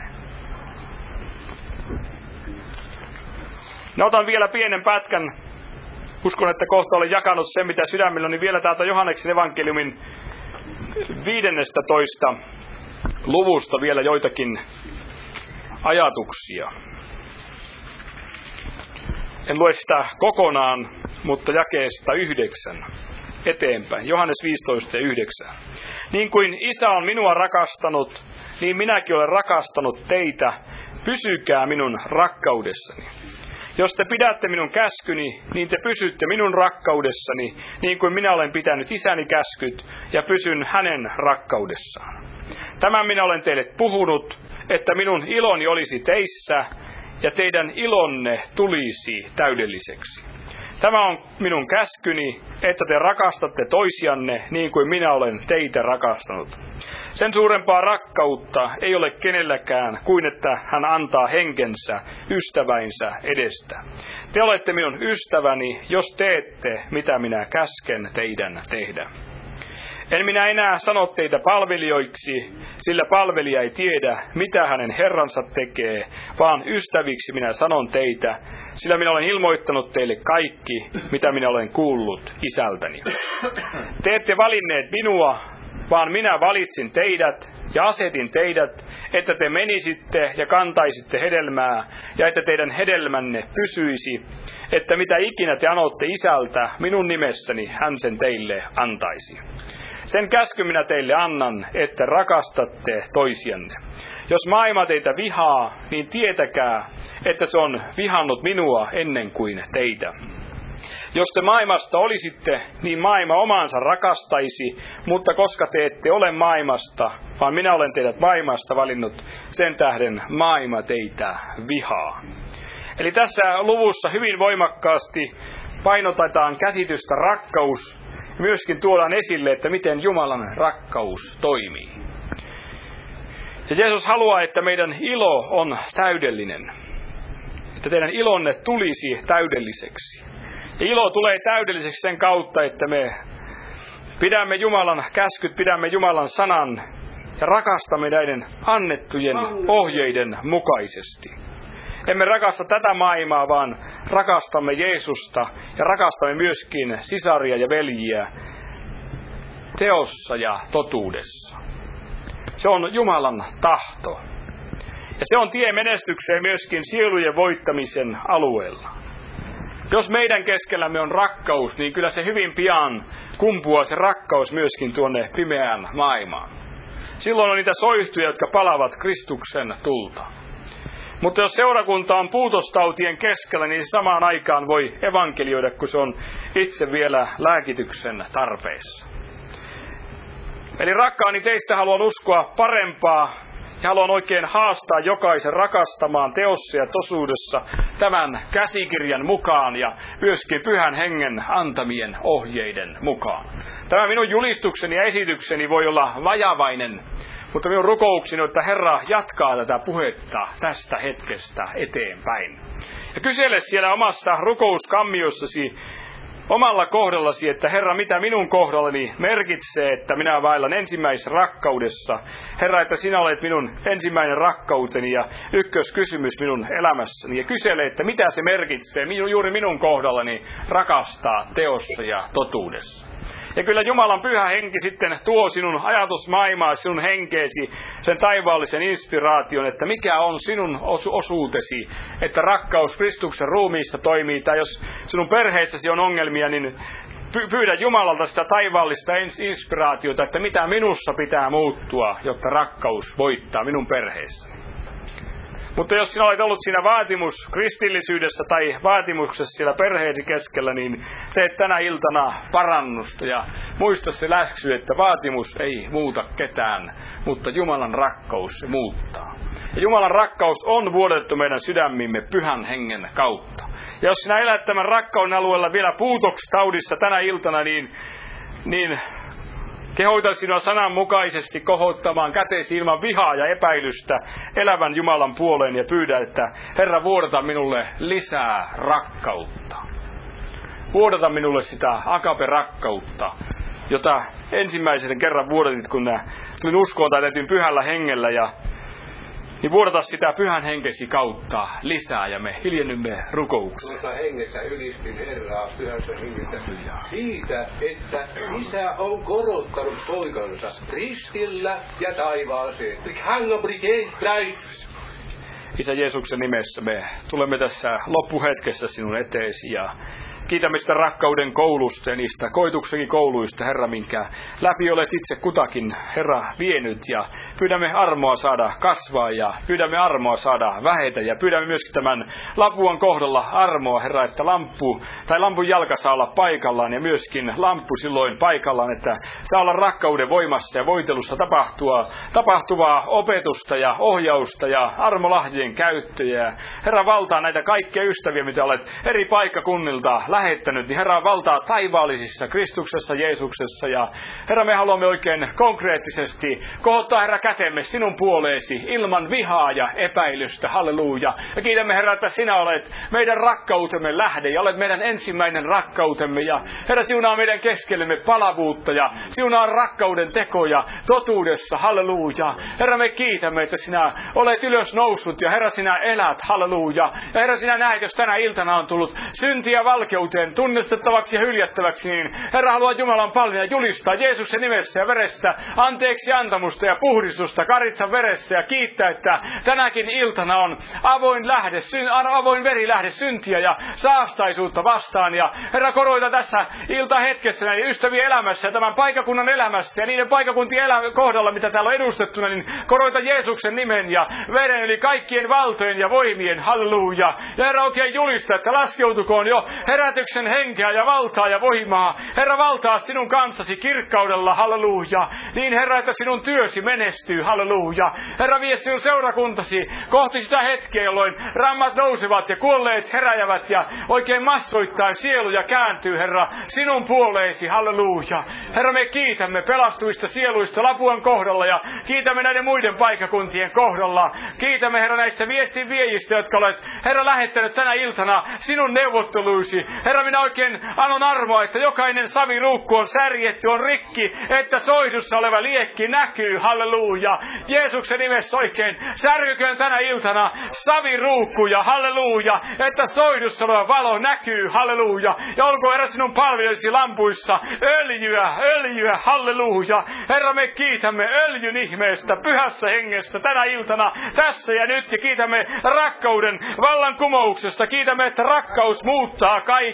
No, otan vielä pienen pätkän. Uskon, että kohta olen jakanut sen, mitä sydämellä on, niin vielä täältä Johanneksen evankeliumin viidennestätoista luvusta vielä joitakin ajatuksia. En lue sitä kokonaan, mutta jakeesta yhdeksän eteenpäin. Johannes viisitoista ja yhdeksän. Niin kuin Isä on minua rakastanut, niin minäkin olen rakastanut teitä. Pysykää minun rakkaudessani. Jos te pidätte minun käskyni, niin te pysytte minun rakkaudessani, niin kuin minä olen pitänyt Isäni käskyt ja pysyn hänen rakkaudessaan. Tämän minä olen teille puhunut, että minun iloni olisi teissä ja teidän ilonne tulisi täydelliseksi. Tämä on minun käskyni, että te rakastatte toisianne niin kuin minä olen teitä rakastanut. Sen suurempaa rakkautta ei ole kenelläkään kuin että hän antaa henkensä ystäväinsä edestä. Te olette minun ystäväni, jos teette mitä minä käsken teidän tehdä. En minä enää sano teitä palvelijoiksi, sillä palvelija ei tiedä, mitä hänen herransa tekee, vaan ystäviksi minä sanon teitä, sillä minä olen ilmoittanut teille kaikki, mitä minä olen kuullut Isältäni. Te ette valinneet minua, vaan minä valitsin teidät ja asetin teidät, että te menisitte ja kantaisitte hedelmää, ja että teidän hedelmänne pysyisi, että mitä ikinä te anotte Isältä minun nimessäni, hän sen teille antaisi. Sen käskyn minä teille annan, että rakastatte toisianne. Jos maailma teitä vihaa, niin tietäkää, että se on vihannut minua ennen kuin teitä. Jos te maailmasta olisitte, niin maailma omaansa rakastaisi, mutta koska te ette ole maailmasta, vaan minä olen teidät maailmasta valinnut, sen tähden maailma teitä vihaa. Eli tässä luvussa hyvin voimakkaasti painotetaan käsitystä rakkaus. Myöskin tuodaan esille, että miten Jumalan rakkaus toimii. Ja Jeesus haluaa, että meidän ilo on täydellinen. Että teidän ilonne tulisi täydelliseksi. Ja ilo tulee täydelliseksi sen kautta, että me pidämme Jumalan käskyt, pidämme Jumalan sanan ja rakastamme näiden annettujen ohjeiden mukaisesti. Emme rakasta tätä maailmaa, vaan rakastamme Jeesusta ja rakastamme myöskin sisaria ja veljiä teossa ja totuudessa. Se on Jumalan tahto. Ja se on tie menestykseen myöskin sielujen voittamisen alueella. Jos meidän keskellämme on rakkaus, niin kyllä se hyvin pian kumpuaa se rakkaus myöskin tuonne pimeään maailmaan. Silloin on niitä soihtuja, jotka palavat Kristuksen tulta. Mutta jos seurakunta on puutostautien keskellä, niin samaan aikaan voi evankelioida, kun se on itse vielä lääkityksen tarpeessa. Eli rakkaani, teistä haluan uskoa parempaa ja haluan oikein haastaa jokaisen rakastamaan teossa ja tosuudessa tämän käsikirjan mukaan ja myöskin Pyhän Hengen antamien ohjeiden mukaan. Tämä minun julistukseni ja esitykseni voi olla vajavainen, mutta minun rukoukseni on, että Herra jatkaa tätä puhetta tästä hetkestä eteenpäin. Ja kysele siellä omassa rukouskammiossasi omalla kohdallasi, että Herra, mitä minun kohdallani merkitsee, että minä vaellan ensimmäisrakkaudessa. Herra, että sinä olet minun ensimmäinen rakkauteni ja ykköskysymys minun elämässäni. Ja kysele, että mitä se merkitsee minun, juuri minun kohdallani rakastaa teossa ja totuudessa. Ja kyllä Jumalan Pyhä Henki sitten tuo sinun ajatusmaailmaa, sinun henkeesi, sen taivaallisen inspiraation, että mikä on sinun osuutesi, että rakkaus Kristuksen ruumiissa toimii, tai jos sinun perheessäsi on ongelmia, niin pyydä Jumalalta sitä taivaallista inspiraatiota, että mitä minussa pitää muuttua, jotta rakkaus voittaa minun perheessäni. Mutta jos sinä olet ollut siinä vaatimus kristillisyydessä tai vaatimuksessa siellä perheesi keskellä, niin teet tänä iltana parannusta ja muista se läksy, että vaatimus ei muuta ketään, mutta Jumalan rakkaus se muuttaa. Ja Jumalan rakkaus on vuodatettu meidän sydämimme Pyhän Hengen kautta. Ja jos sinä elät tämän rakkauden alueella vielä puutokstaudissa tänä iltana, niin, niin kehoitan sinua sananmukaisesti kohottamaan käteesi ilman vihaa ja epäilystä elävän Jumalan puoleen ja pyydä, että Herra, vuodata minulle lisää rakkautta. Vuodata minulle sitä agape-rakkautta, jota ensimmäisen kerran vuodatit, kun tulin uskoon tai täytin Pyhällä Hengellä. Ja niin vuodata sitä Pyhän Henkesi kautta lisää ja me hiljennymme rukoukseen. Tuossa hengessä ylistin Herraa Pyhässä Hengessä siitä, että Isä on korottanut poikansa ristillä ja taivaaseen. Isä Jeesuksen nimessä me tulemme tässä loppuhetkessä sinun eteesi ja kiitämme sitä rakkauden koulusta ja niistä koituksenkin kouluista, Herra, minkä läpi olet itse kutakin, Herra, vienyt. Ja pyydämme armoa saada kasvaa ja pyydämme armoa saada vähetä. Ja pyydämme myöskin tämän Lapuan kohdalla armoa, Herra, että lamppu tai lampun jalka saa olla paikallaan ja myöskin lamppu silloin paikallaan, että saa olla rakkauden voimassa ja voitelussa tapahtua, tapahtuvaa opetusta ja ohjausta ja armolahjien käyttöjä. Herra, valtaa näitä kaikkia ystäviä, mitä olet eri paikkakunnilta lähettänyt, niin Herra, valtaa taivaallisissa Kristuksessa, Jeesuksessa. Ja Herra, me haluamme oikein konkreettisesti kohottaa, Herra, kätemme sinun puoleesi ilman vihaa ja epäilystä. Halleluja. Ja kiitämme, Herra, että sinä olet meidän rakkautemme lähde ja olet meidän ensimmäinen rakkautemme. Ja Herra, siunaa meidän keskellemme palavuutta ja siunaa rakkauden tekoja totuudessa. Halleluja. Herra, me kiitämme, että sinä olet ylös noussut ja Herra, sinä elät. Halleluja. Ja Herra, sinä näet, jos tänä iltana on tullut syntiä valkeuteen tunnistettavaksi ja hyljättäväksi, niin Herra, haluaa Jumalan palvia julistaa Jeesuksen nimessä ja veressä anteeksi antamusta ja puhdistusta Karitsan veressä ja kiittää, että tänäkin iltana on avoin, lähde, avoin veri lähde syntiä ja saastaisuutta vastaan. Ja Herra, koroita tässä iltahetkessä näiden ystävien elämässä ja tämän paikakunnan elämässä ja niiden paikakuntien elä- kohdalla, mitä täällä on edustettuna, niin koroita Jeesuksen nimen ja veren yli kaikkien valtojen ja voimien. Halleluja. Ja Herra, oikein julista, että laskeutukoon jo herätyksen henkeä ja valtaa ja voimaa. Herra, valtaa sinun kanssasi kirkkaudella, halleluja. Niin Herra, että sinun työsi menestyy, halleluja. Herra, vie sinun seurakuntasi kohti sitä hetkeä, jolloin rammat nousevat ja kuolleet heräjävät ja oikein massoittain sieluja kääntyy, Herra, sinun puoleesi, halleluja. Herra, me kiitämme pelastuista sieluista Lapuan kohdalla ja kiitämme näiden muiden paikakuntien kohdalla. Kiitämme, Herra, näistä viestin viejistä, jotka olet, Herra, lähettänyt tänä iltana sinun neuvotteluisi. Herra, minä oikein annan armoa, että jokainen saviruukku on särjetty, on rikki, että soihdussa oleva liekki näkyy, halleluja. Jeesuksen nimessä oikein särkyköön tänä iltana saviruukkuja, halleluja, että soihdussa oleva valo näkyy, halleluja. Ja olkoon, Herra, sinun palvelijasi lampuissa öljyä, öljyä, halleluja. Herra, me kiitämme öljyn ihmeestä, Pyhässä Hengessä tänä iltana, tässä ja nyt, ja kiitämme rakkauden vallankumouksesta. Kiitämme, että rakkaus muuttaa kaikki.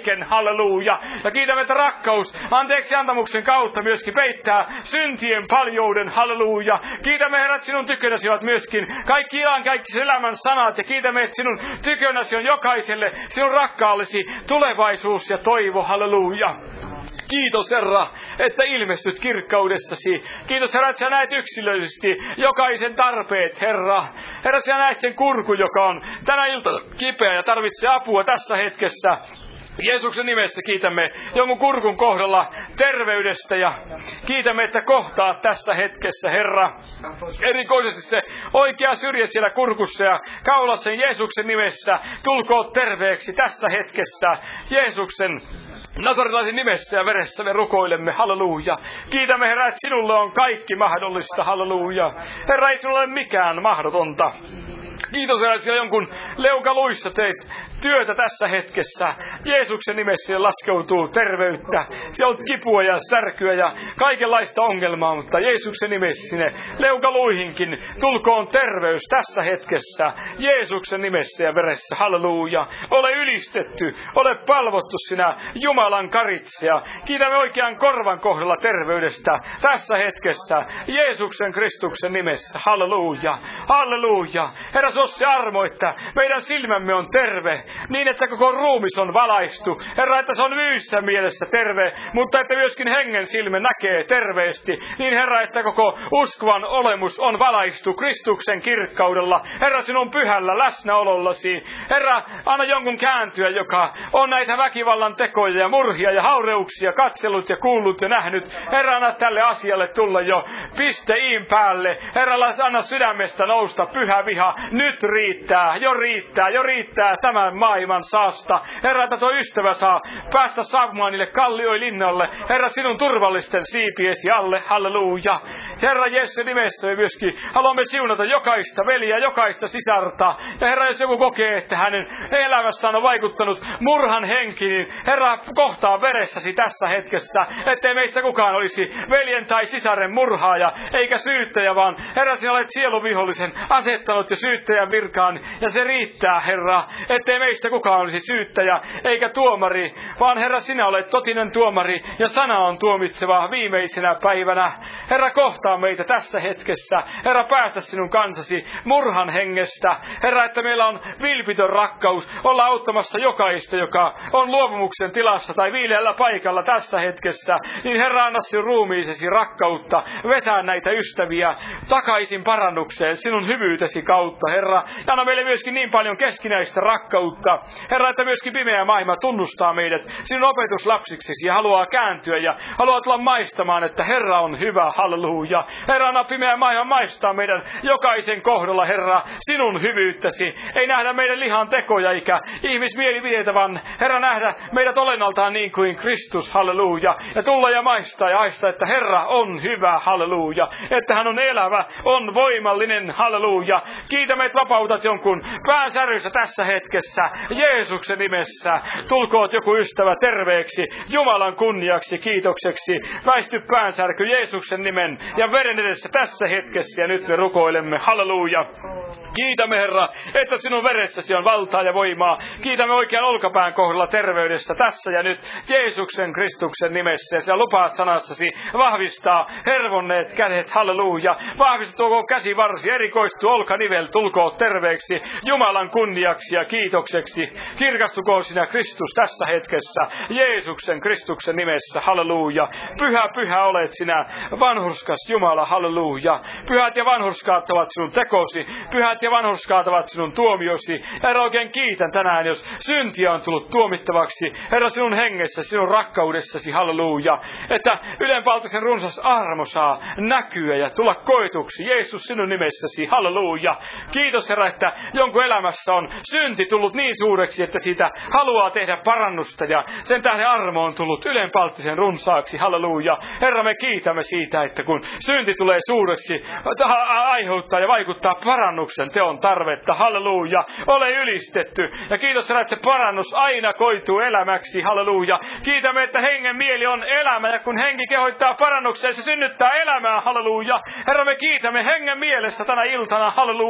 kaiken, halleluja. Ja kiitämme, että rakkaus anteeksi antamuksen kautta myöskin peittää syntien paljouden, halleluja. Kiitämme, Herra, että sinun tykönäsi ovat myöskin kaikki ilan, kaikki elämän sanat. Ja kiitämme, että sinun tykönäsi on jokaiselle sinun rakkaallesi tulevaisuus ja toivo, halleluja. Kiitos, Herra, että ilmestyt kirkkaudessasi. Kiitos, Herra, että sä näet yksilöllisesti jokaisen tarpeet, Herra. Herra, sä näet sen kurku, joka on tänä iltana kipeä ja tarvitsee apua tässä hetkessä. Jeesuksen nimessä kiitämme jonkun kurkun kohdalla terveydestä ja kiitämme, että kohtaa tässä hetkessä, Herra. Erikoisesti se oikea syrjä siellä kurkussa ja kaulassa Jeesuksen nimessä tulkoon terveeksi tässä hetkessä. Jeesuksen Nasarilaisen nimessä ja veressä me rukoilemme, halleluja. Kiitämme, Herra, että sinulle on kaikki mahdollista, halleluja. Herra, ei sinulle ole mikään mahdotonta. Kiitos, Herra, että siellä jonkun leukaluissa teit työtä tässä hetkessä. Jeesuksen nimessä laskeutuu terveyttä. Siellä on kipua ja särkyä ja kaikenlaista ongelmaa, mutta Jeesuksen nimessä sinne leukaluihinkin tulkoon terveys tässä hetkessä. Jeesuksen nimessä ja veressä, halleluja. Ole ylistetty, ole palvottu sinä Jumalan karitseja. Kiitämme oikean korvan kohdalla terveydestä tässä hetkessä. Jeesuksen Kristuksen nimessä, halleluja, halleluja. Herra, se on se armo, että meidän silmämme on terve, niin että koko ruumis on valaistu. Herra, että se on fyysisessä mielessä terve, mutta että myöskin hengen silmä näkee terveesti. Niin, Herra, että koko uskovan olemus on valaistu Kristuksen kirkkaudella. Herra, sinun pyhällä läsnäolollasi. Herra, anna jonkun kääntyä, joka on näitä väkivallan tekoja ja murhia ja haureuksia katsellut ja kuullut ja nähnyt. Herra, anna tälle asialle tulla jo piste iin päälle. Herra, anna sydämestä nousta pyhä viha. Nyt riittää, jo riittää, jo riittää tämän maailman saasta. Herra, että tuo ystävä saa päästä saapumaan niille kallioilinnalle. Herra, sinun turvallisten siipiesi alle, halleluja. Herra, Jeesuksen nimessä me myöskin haluamme siunata jokaista veliä, jokaista sisarta. Ja Herra, jos joku kokee, että hänen elämässään on vaikuttanut murhan henki, niin Herra, kohtaa veressäsi tässä hetkessä, ettei meistä kukaan olisi veljen tai sisaren murhaaja, eikä syyttäjä, vaan Herra, sinä olet sieluvihollisen asettanut jo syyttäjän virkaan, ja se riittää, Herra, ettei meistä kukaan olisi syyttäjä, eikä tuomari, vaan Herra, sinä olet totinen tuomari, ja sana on tuomitseva viimeisenä päivänä. Herra, kohtaa meitä tässä hetkessä. Herra, päästä sinun kansasi murhan hengestä. Herra, että meillä on vilpitön rakkaus olla auttamassa jokaista, joka on luopumuksen tilassa tai viileällä paikalla tässä hetkessä. Niin Herra, anna sinun ruumiisesi rakkautta vetää näitä ystäviä takaisin parannukseen sinun hyvyytesi kautta, Herra. Ja anna meille myöskin niin paljon keskinäistä rakkautta, Herra, että myöskin pimeä maailma tunnustaa meidät sinun opetuslapsiksesi ja haluaa kääntyä ja haluaa tulla maistamaan, että Herra on hyvä, halleluja. Herra, anna pimeä maailma maistaa meidän jokaisen kohdalla, Herra, sinun hyvyyttäsi. Ei nähdä meidän lihan tekoja eikä ihmismielipiteitä, vaan Herra, nähdä meidät olennaltaan niin kuin Kristus, halleluja. Ja tulla ja maistaa ja aistaa, että Herra on hyvä, halleluja. Että hän on elävä, on voimallinen, halleluja. Kiitämme, että vapautat jonkun päänsärjyssä tässä hetkessä. Jeesuksen nimessä tulkoot joku ystävä terveeksi, Jumalan kunniaksi, kiitokseksi. Väisty päänsärky Jeesuksen nimen ja veren edessä tässä hetkessä, ja nyt me rukoilemme, halleluja. Kiitämme, Herra, että sinun veressäsi on valtaa ja voimaa. Kiitämme oikean olkapään kohdalla terveydestä tässä ja nyt Jeesuksen Kristuksen nimessä, ja sinä lupaat sanassasi vahvistaa hervonneet kädet, halleluja. Vahvista tuo käsivarsi, erikoistu olkanivel, tulkoot terveeksi Jumalan kunniaksi ja kiitokseksi. Kirkastukoon sinä Kristus tässä hetkessä Jeesuksen Kristuksen nimessä, halleluja. Pyhä, pyhä olet sinä, vanhurskas Jumala, halleluja. Pyhät ja vanhurskaat ovat sinun tekosi, pyhät ja vanhurskaat ovat sinun tuomiosi. Herra, oikein kiitän tänään, jos syntiä on tullut tuomittavaksi, Herra, sinun hengessä, sinun rakkaudessasi, halleluja. Että ylenpaltisen runsas armo saa näkyä ja tulla koetuksi, Jeesus, sinun nimessäsi, halleluja. Kiitos, Herra, että jonkun elämässä on synti tullut niin suureksi, että siitä haluaa tehdä parannusta, ja sen tähden armo on tullut ylenpalttisen runsaaksi, halleluja. Herra, me kiitämme siitä, että kun synti tulee suureksi, aiheuttaa ja vaikuttaa parannuksen teon tarvetta, halleluja. Ole ylistetty, ja kiitos, Herra, että se parannus aina koituu elämäksi, halleluja. Kiitämme, että hengen mieli on elämä, ja kun henki kehoittaa parannukseen, se synnyttää elämää, halleluja. Herra, me kiitämme hengen mielestä tänä iltana, halleluja.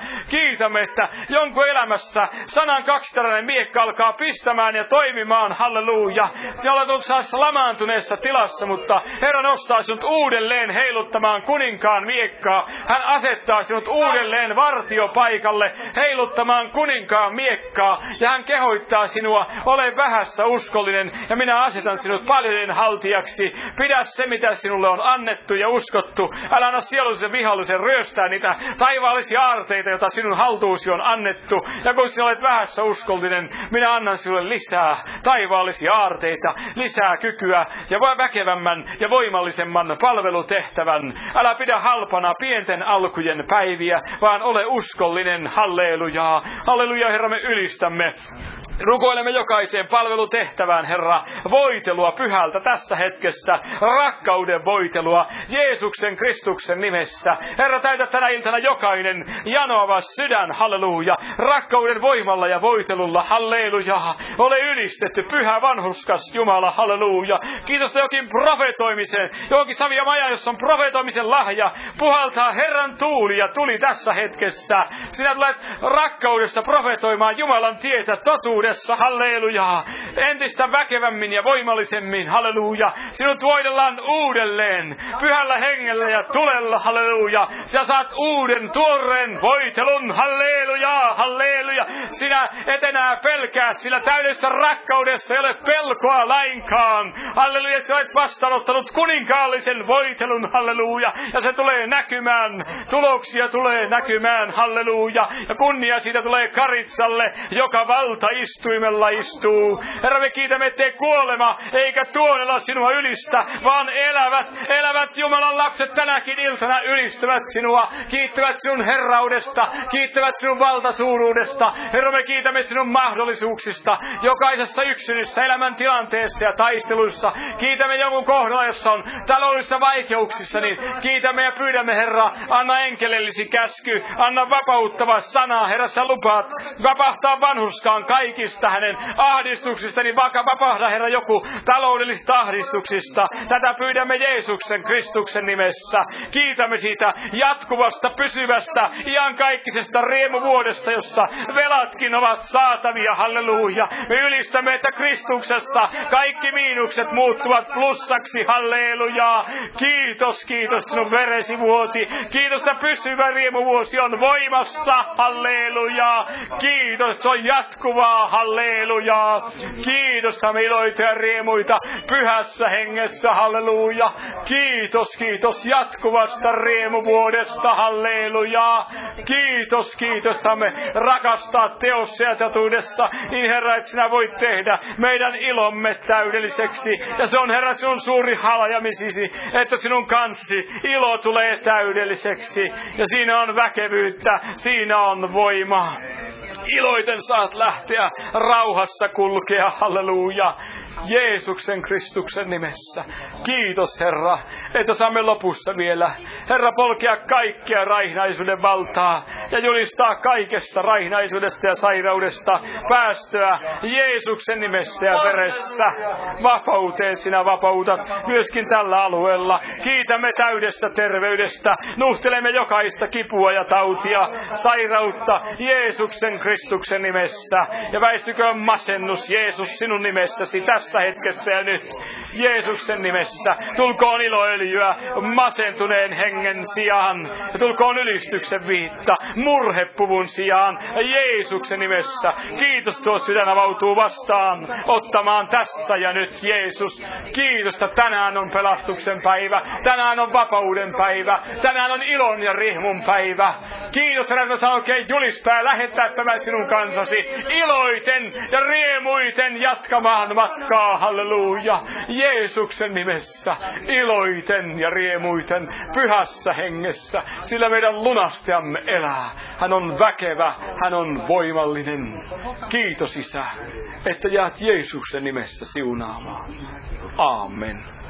Kiitämme, että jonkun elämässä sanan kaksiteräinen miekka alkaa pistämään ja toimimaan, halleluja. Sinä olet onksassa lamaantuneessa tilassa, mutta Herra nostaa sinut uudelleen heiluttamaan kuninkaan miekkaa. Hän asettaa sinut uudelleen vartiopaikalle heiluttamaan kuninkaan miekkaa. Ja hän kehoittaa sinua, ole vähässä uskollinen ja minä asetan sinut paljojen haltijaksi. Pidä se, mitä sinulle on annettu ja uskottu. Älä anna sielullisen vihollisen ryöstää niitä taivaallisia aarteita, joita sinun haltuusi on annettu. Ja kun sinä olet vähässä uskollinen, minä annan sinulle lisää taivaallisia aarteita, lisää kykyä ja väkevämmän ja voimallisemman palvelutehtävän. Älä pidä halpana pienten alkujen päiviä, vaan ole uskollinen. Hallelujaa. Halleluja, Herra, me ylistämme. Rukoilemme jokaiseen palvelutehtävään, Herra, voitelua pyhältä tässä hetkessä, rakkauden voitelua Jeesuksen Kristuksen nimessä. Herra, täytä tänä iltana jokainen janoava sydän, halleluja, rakkauden voimalla ja voitelulla, halleluja. Ole ylistetty, pyhä vanhurskas Jumala, halleluja. Kiitos jokin profetoimisen, jokin savia maja, jossa on profetoimisen lahja, puhaltaa Herran tuuli ja tuli tässä hetkessä. Sinä tulet rakkaudessa profetoimaan Jumalan tietä totuuden. Halleluja. Entistä väkevämmin ja voimallisemmin. Halleluja. Sinut voidellaan uudelleen. Pyhällä hengellä ja tulella. Halleluja. Sinä saat uuden tuoreen voitelun. Halleluja. Halleluja. Sinä et enää pelkää, sillä täydessä rakkaudessa ei ole pelkoa lainkaan. Halleluja. Sinä olet vastaanottanut kuninkaallisen voitelun. Halleluja. Ja se tulee näkymään. Tuloksia tulee näkymään. Halleluja. Ja kunnia siitä tulee Karitsalle, joka valta istuu. Istuimella istuu. Herra, me kiitämme, ettei kuolema eikä tuonella sinua ylistä, vaan elävät, elävät Jumalan lapset tänäkin iltana ylistävät sinua, kiittävät sinun herraudesta, kiittävät sinun valtasuuruudesta. Herra, me kiitämme sinun mahdollisuuksista jokaisessa yksilössä elämän tilanteessa ja taisteluissa. Kiitämme jonkun kohdalla, jossa on taloudellisissa vaikeuksissa, niin kiitämme ja pyydämme, Herra, anna enkelellisi käsky, anna vapauttava sana. Herra, sä lupaat vapahtaa vanhurskaan kaikista hänen ahdistuksista, niin vaikka vapahda, Herra, joku taloudellisista ahdistuksista. Tätä pyydämme Jeesuksen Kristuksen nimessä. Kiitämme siitä jatkuvasta, pysyvästä, iankaikkisesta riemuvuodesta, jossa velatkin ovat saatavia. Halleluja. Me ylistämme, että Kristuksessa kaikki miinukset muuttuvat plussaksi. Halleluja. Kiitos, kiitos sinun veresi vuoti. Kiitos, että pysyvä riemuvuosi on voimassa. Halleluja. Kiitos, se on jatkuvaa. Halleluja. Kiitos, saamme iloita ja riemuita pyhässä hengessä. Halleluja. Kiitos, kiitos jatkuvasta riemuvuodesta. Halleluja. Kiitos, kiitos, saamme rakastaa teossa ja totuudessa. Niin, Herra, että sinä voit tehdä meidän ilomme täydelliseksi. Ja se on, Herra, sinun suuri halajamisisi, että sinun kansi ilo tulee täydelliseksi. Ja siinä on väkevyyttä, siinä on voimaa. Iloiten saat lähteä rauhassa kulkea, halleluja, Jeesuksen Kristuksen nimessä. Kiitos, Herra, että saamme lopussa vielä, Herra, polkea kaikkea raihnaisuuden valtaa ja julistaa kaikesta raihnaisuudesta ja sairaudesta päästöä Jeesuksen nimessä ja veressä. Vapauteen sinä vapautat myöskin tällä alueella. Kiitämme täydestä terveydestä. Nuhtelemme jokaista kipua ja tautia, sairautta Jeesuksen Kristuksen nimessä. Ja väistyköön masennus, Jeesus, sinun nimessäsi tässä hetkessä ja nyt. Jeesuksen nimessä. Tulkoon iloöljyä masentuneen hengen sijaan. Ja tulkoon ylistyksen viitta murhepuvun sijaan. Jeesuksen nimessä. Kiitos, tuo sydän avautuu vastaan ottamaan tässä ja nyt, Jeesus. Kiitos, että tänään on pelastuksen päivä. Tänään on vapauden päivä. Tänään on ilon ja rihmun päivä. Kiitos, Herra, että saan oikein julistaa ja lähettää tämän sinun kansasi iloiten ja riemuiten jatkamaan matkaa. Halleluja. Jeesuksen nimessä iloiten ja riemuiten pyhässä hengessä, sillä meidän lunastajamme elää. Hän on väkevä, hän on voimallinen. Kiitos, Isä, että jäät Jeesuksen nimessä siunaamaan. Aamen.